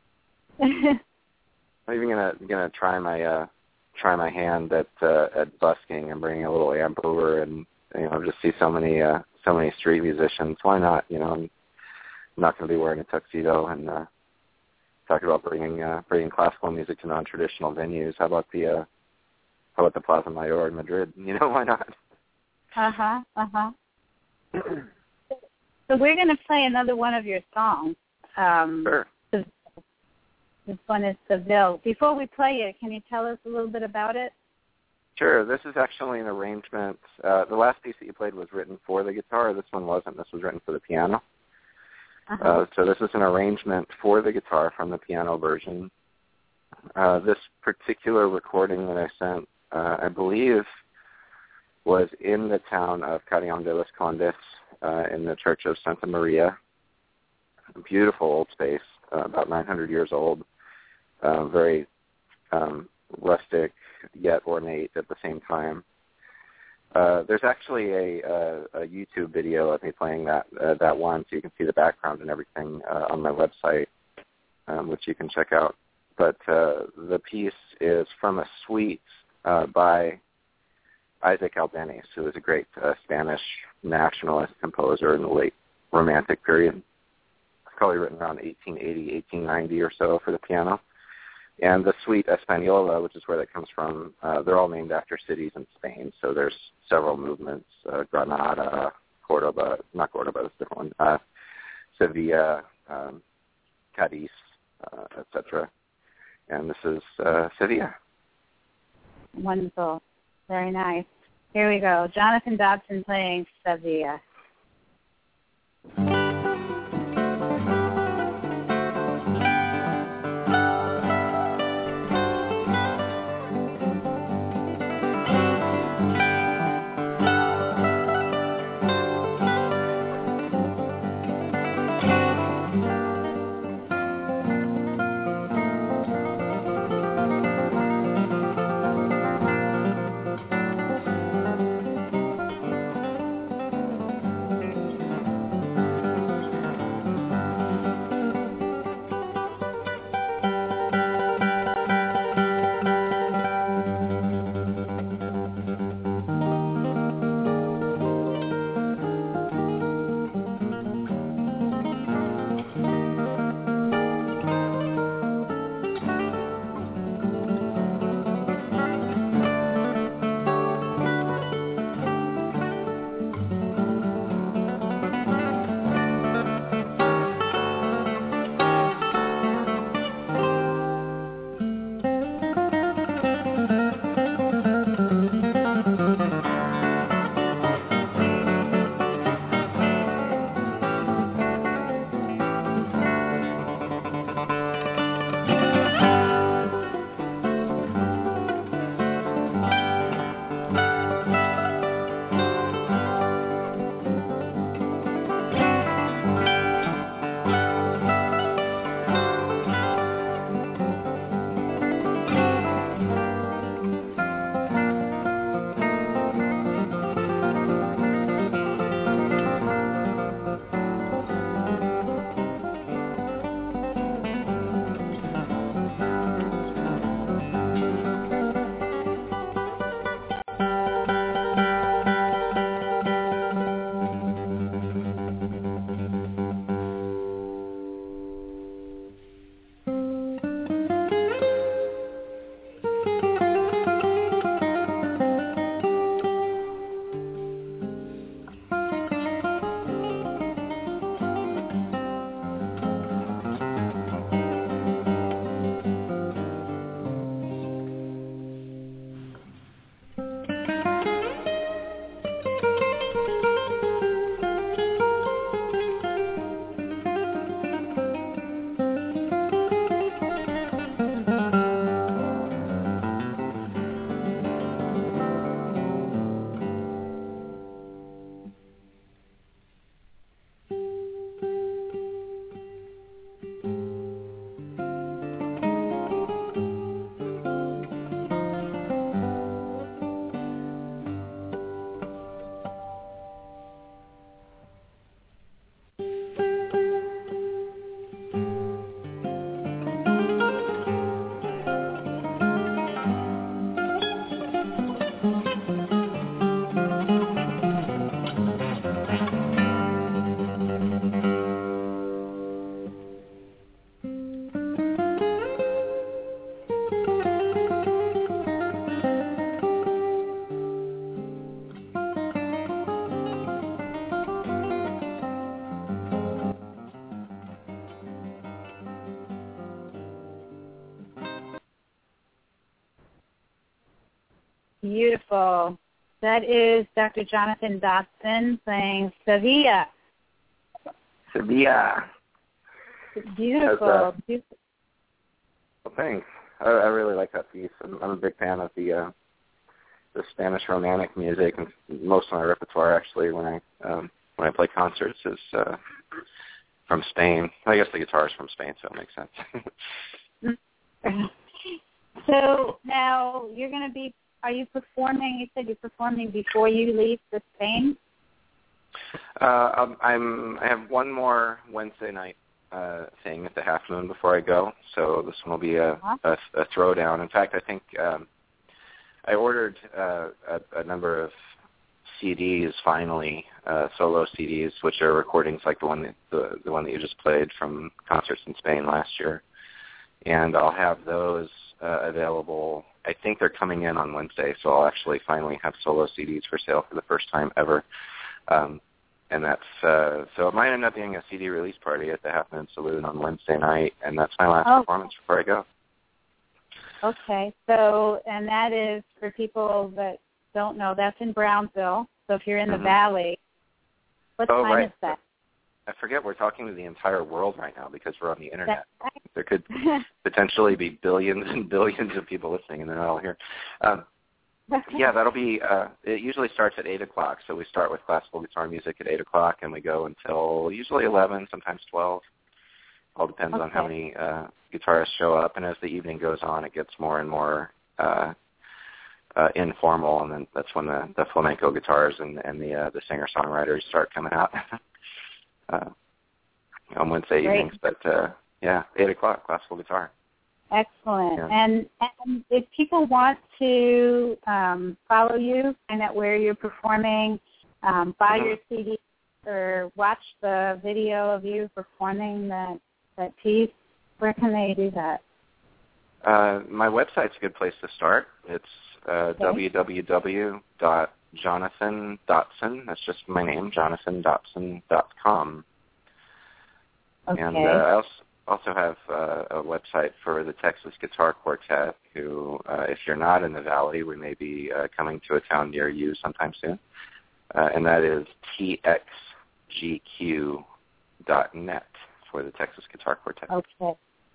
I'm even gonna try my hand at busking and bringing a little amp over, and just see so many street musicians. Why not? I'm not going to be wearing a tuxedo and talking about bringing classical music to non-traditional venues. How about the Plaza Mayor in Madrid? Why not? So we're going to play another one of your songs. Sure. This one is Seville. Before we play it, can you tell us a little bit about it? Sure. This is actually an arrangement. The last piece that you played was written for the guitar. This one wasn't. This was written for the piano. So this is an arrangement for the guitar from the piano version. This particular recording that I sent, I believe, was in the town of Carrion de los Condes, in the Church of Santa Maria. A beautiful old space, about 900 years old, very rustic yet ornate at the same time. There's actually a YouTube video of me playing that one, so you can see the background and everything on my website, which you can check out. But the piece is from a suite by Isaac Albéniz, who was a great Spanish nationalist composer in the late Romantic period. It's probably written around 1880, 1890 or so for the piano. And the suite Española, which is where that comes from, they're all named after cities in Spain. So there's several movements, Granada, Cordoba, not Cordoba, that's a different one, Sevilla, Cadiz, etc. And this is Sevilla. Wonderful. Very nice. Here we go. Jonathan Dodson playing Sevilla. beautiful. That is Dr. Jonathan Dotson playing Sevilla. Sevilla. Beautiful. Beautiful. Well, thanks. I really like that piece. I'm a big fan of the Spanish Romantic music, and most of my repertoire actually when I play concerts is from Spain. I guess the guitar is from Spain, so it makes sense. So now you're going to be. Are you performing? You said you're performing before you leave for Spain. I have one more Wednesday night thing at the Half Moon before I go, so this one will be a throwdown. In fact, I think I ordered a number of CDs finally, solo CDs, which are recordings like the one that you just played from concerts in Spain last year, and I'll have those available. I think they're coming in on Wednesday, so I'll actually finally have solo CDs for sale for the first time ever. And that's so it might end up being a CD release party at the Half Moon Saloon on Wednesday night, and that's my last performance before I go. Okay, so and that is for people that don't know, that's in Brownsville. So if you're in the Valley, what time is that? I forget we're talking to the entire world right now because we're on the internet. There could potentially be billions and billions of people listening, and they're not all here. Yeah, that'll be. It usually starts at 8:00, so we start with classical guitar music at 8:00, and we go until usually 11, sometimes 12. All depends on how many guitarists show up, and as the evening goes on, it gets more and more informal, and then that's when the flamenco guitars and the singer-songwriters start coming out on Wednesday evenings. But 8:00, classical guitar. Excellent. Yeah. And if people want to follow you, find out where you're performing, buy your CD, or watch the video of you performing that piece, where can they do that? My website's a good place to start. It's www.jonathandotson. That's just my name, jonathandotson.com. Okay. And I also have a website for the Texas Guitar Quartet, who, if you're not in the Valley, we may be coming to a town near you sometime soon. And that is txgq.net for the Texas Guitar Quartet. Okay.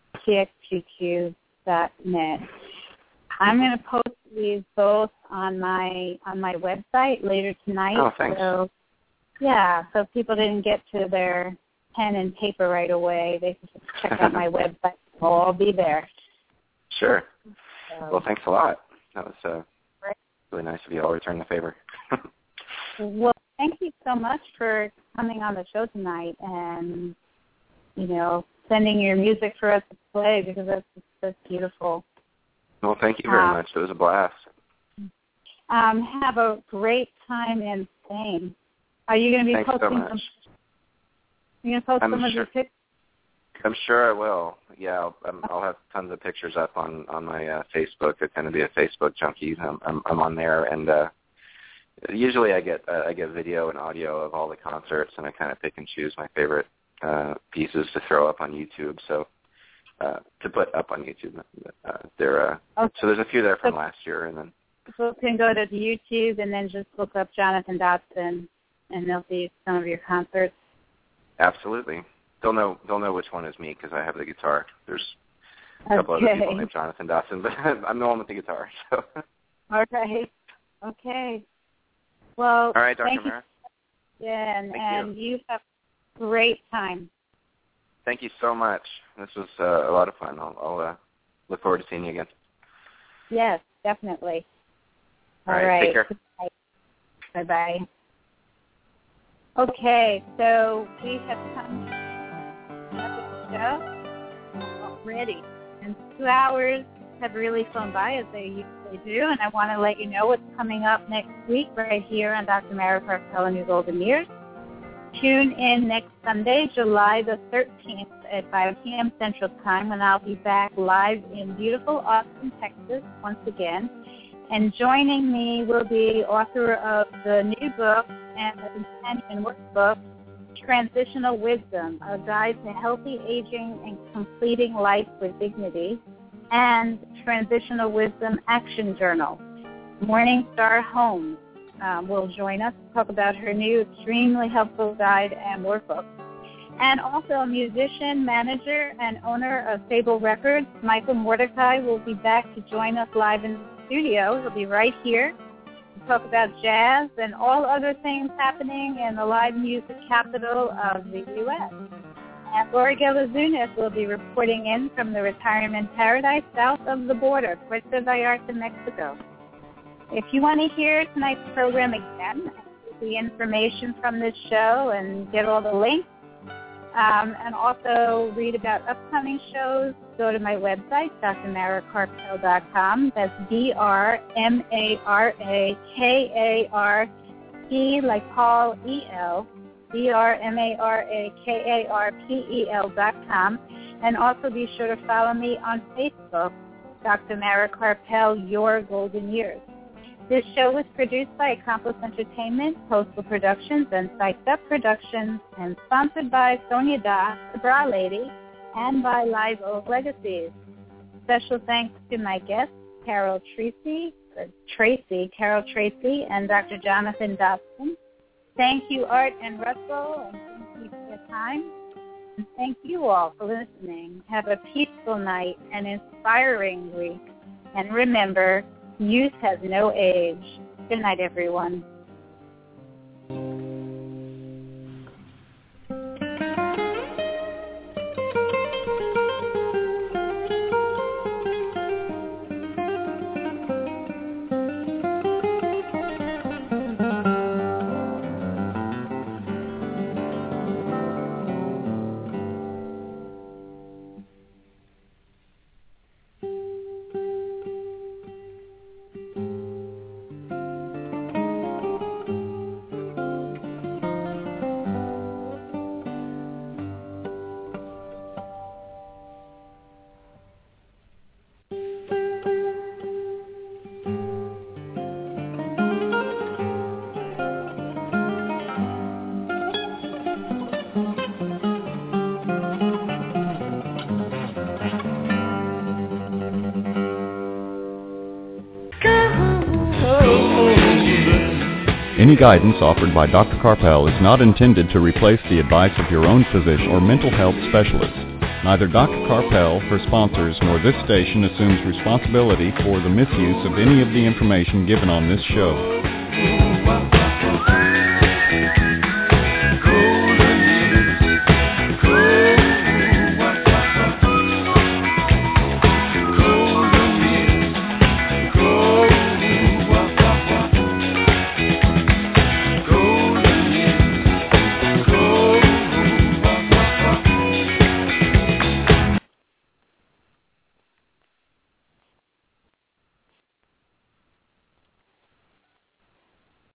txgq.net. I'm going to post these both on my website later tonight. Oh, thanks. So, yeah, so if people didn't get to their pen and paper right away, they can just check out my website. We'll all be there. Sure. So, well, thanks a lot. That was really nice of you. I'll return the favor. Well, thank you so much for coming on the show tonight and, sending your music for us to play, because that's beautiful. Well, thank you very much. It was a blast. Have a great time in Spain. Are you going to be posting some? You're going to post some of your pictures? I'm sure I will. Yeah, I'll have tons of pictures up on my Facebook. I tend to be a Facebook junkie. I'm on there, and usually I get video and audio of all the concerts, and I kind of pick and choose my favorite pieces to throw up on YouTube. So to put up on YouTube, so there's a few there from last year, and then people can go to YouTube and then just look up Jonathan Dotson, and they'll see some of your concerts. Absolutely. They'll know which one is me because I have the guitar. There's a couple other people named Jonathan Dotson, but I'm the one with the guitar. So. Okay. Well, all right, Dr. Mara. Yeah, and you have a great time. Thank you so much. This was a lot of fun. I'll look forward to seeing you again. Yes, definitely. All right. Take care. Bye-bye. Okay, so we have come to the show already. And 2 hours have really flown by, as they usually do, and I want to let you know what's coming up next week right here on Dr. Mara Karpel and Your Golden Years. Tune in next Sunday, July the 13th at 5 p.m. Central Time, when I'll be back live in beautiful Austin, Texas, once again. And joining me will be author of the new book and the companion workbook, Transitional Wisdom, a guide to healthy aging and completing life with dignity, and Transitional Wisdom Action Journal. Morningstar Holmes will join us to talk about her new extremely helpful guide and workbook. And also a musician, manager, and owner of Fable Records, Michael Mordecai, will be back to join us live in the studio. He'll be right here to talk about jazz and all other things happening in the live music capital of the U.S. And Laura Gelazunas will be reporting in from the retirement paradise south of the border, Puerto Vallarta, Mexico. If you want to hear tonight's program again, the information from this show and get all the links, and also read about upcoming shows, go to my website, drmarakarpel.com. That's DrMarakarP, like Paul, E-L, DrMarakarPel.com. And also be sure to follow me on Facebook, Dr. Mara Karpel, Your Golden Years. This show was produced by Accomplice Entertainment, Postal Productions, and Psyched Up Productions, and sponsored by Sonia Da, the Bra Lady, and by Live Oak Legacies. Special thanks to my guests, Carol Tracy, and Dr. Jonathan Dobson. Thank you, Art and Russell, and thank you for your time. And thank you all for listening. Have a peaceful night and inspiring week. And remember, youth has no age. Good night, everyone. Any guidance offered by Dr. Karpel is not intended to replace the advice of your own physician or mental health specialist. Neither Dr. Karpel, her sponsors, nor this station assumes responsibility for the misuse of any of the information given on this show.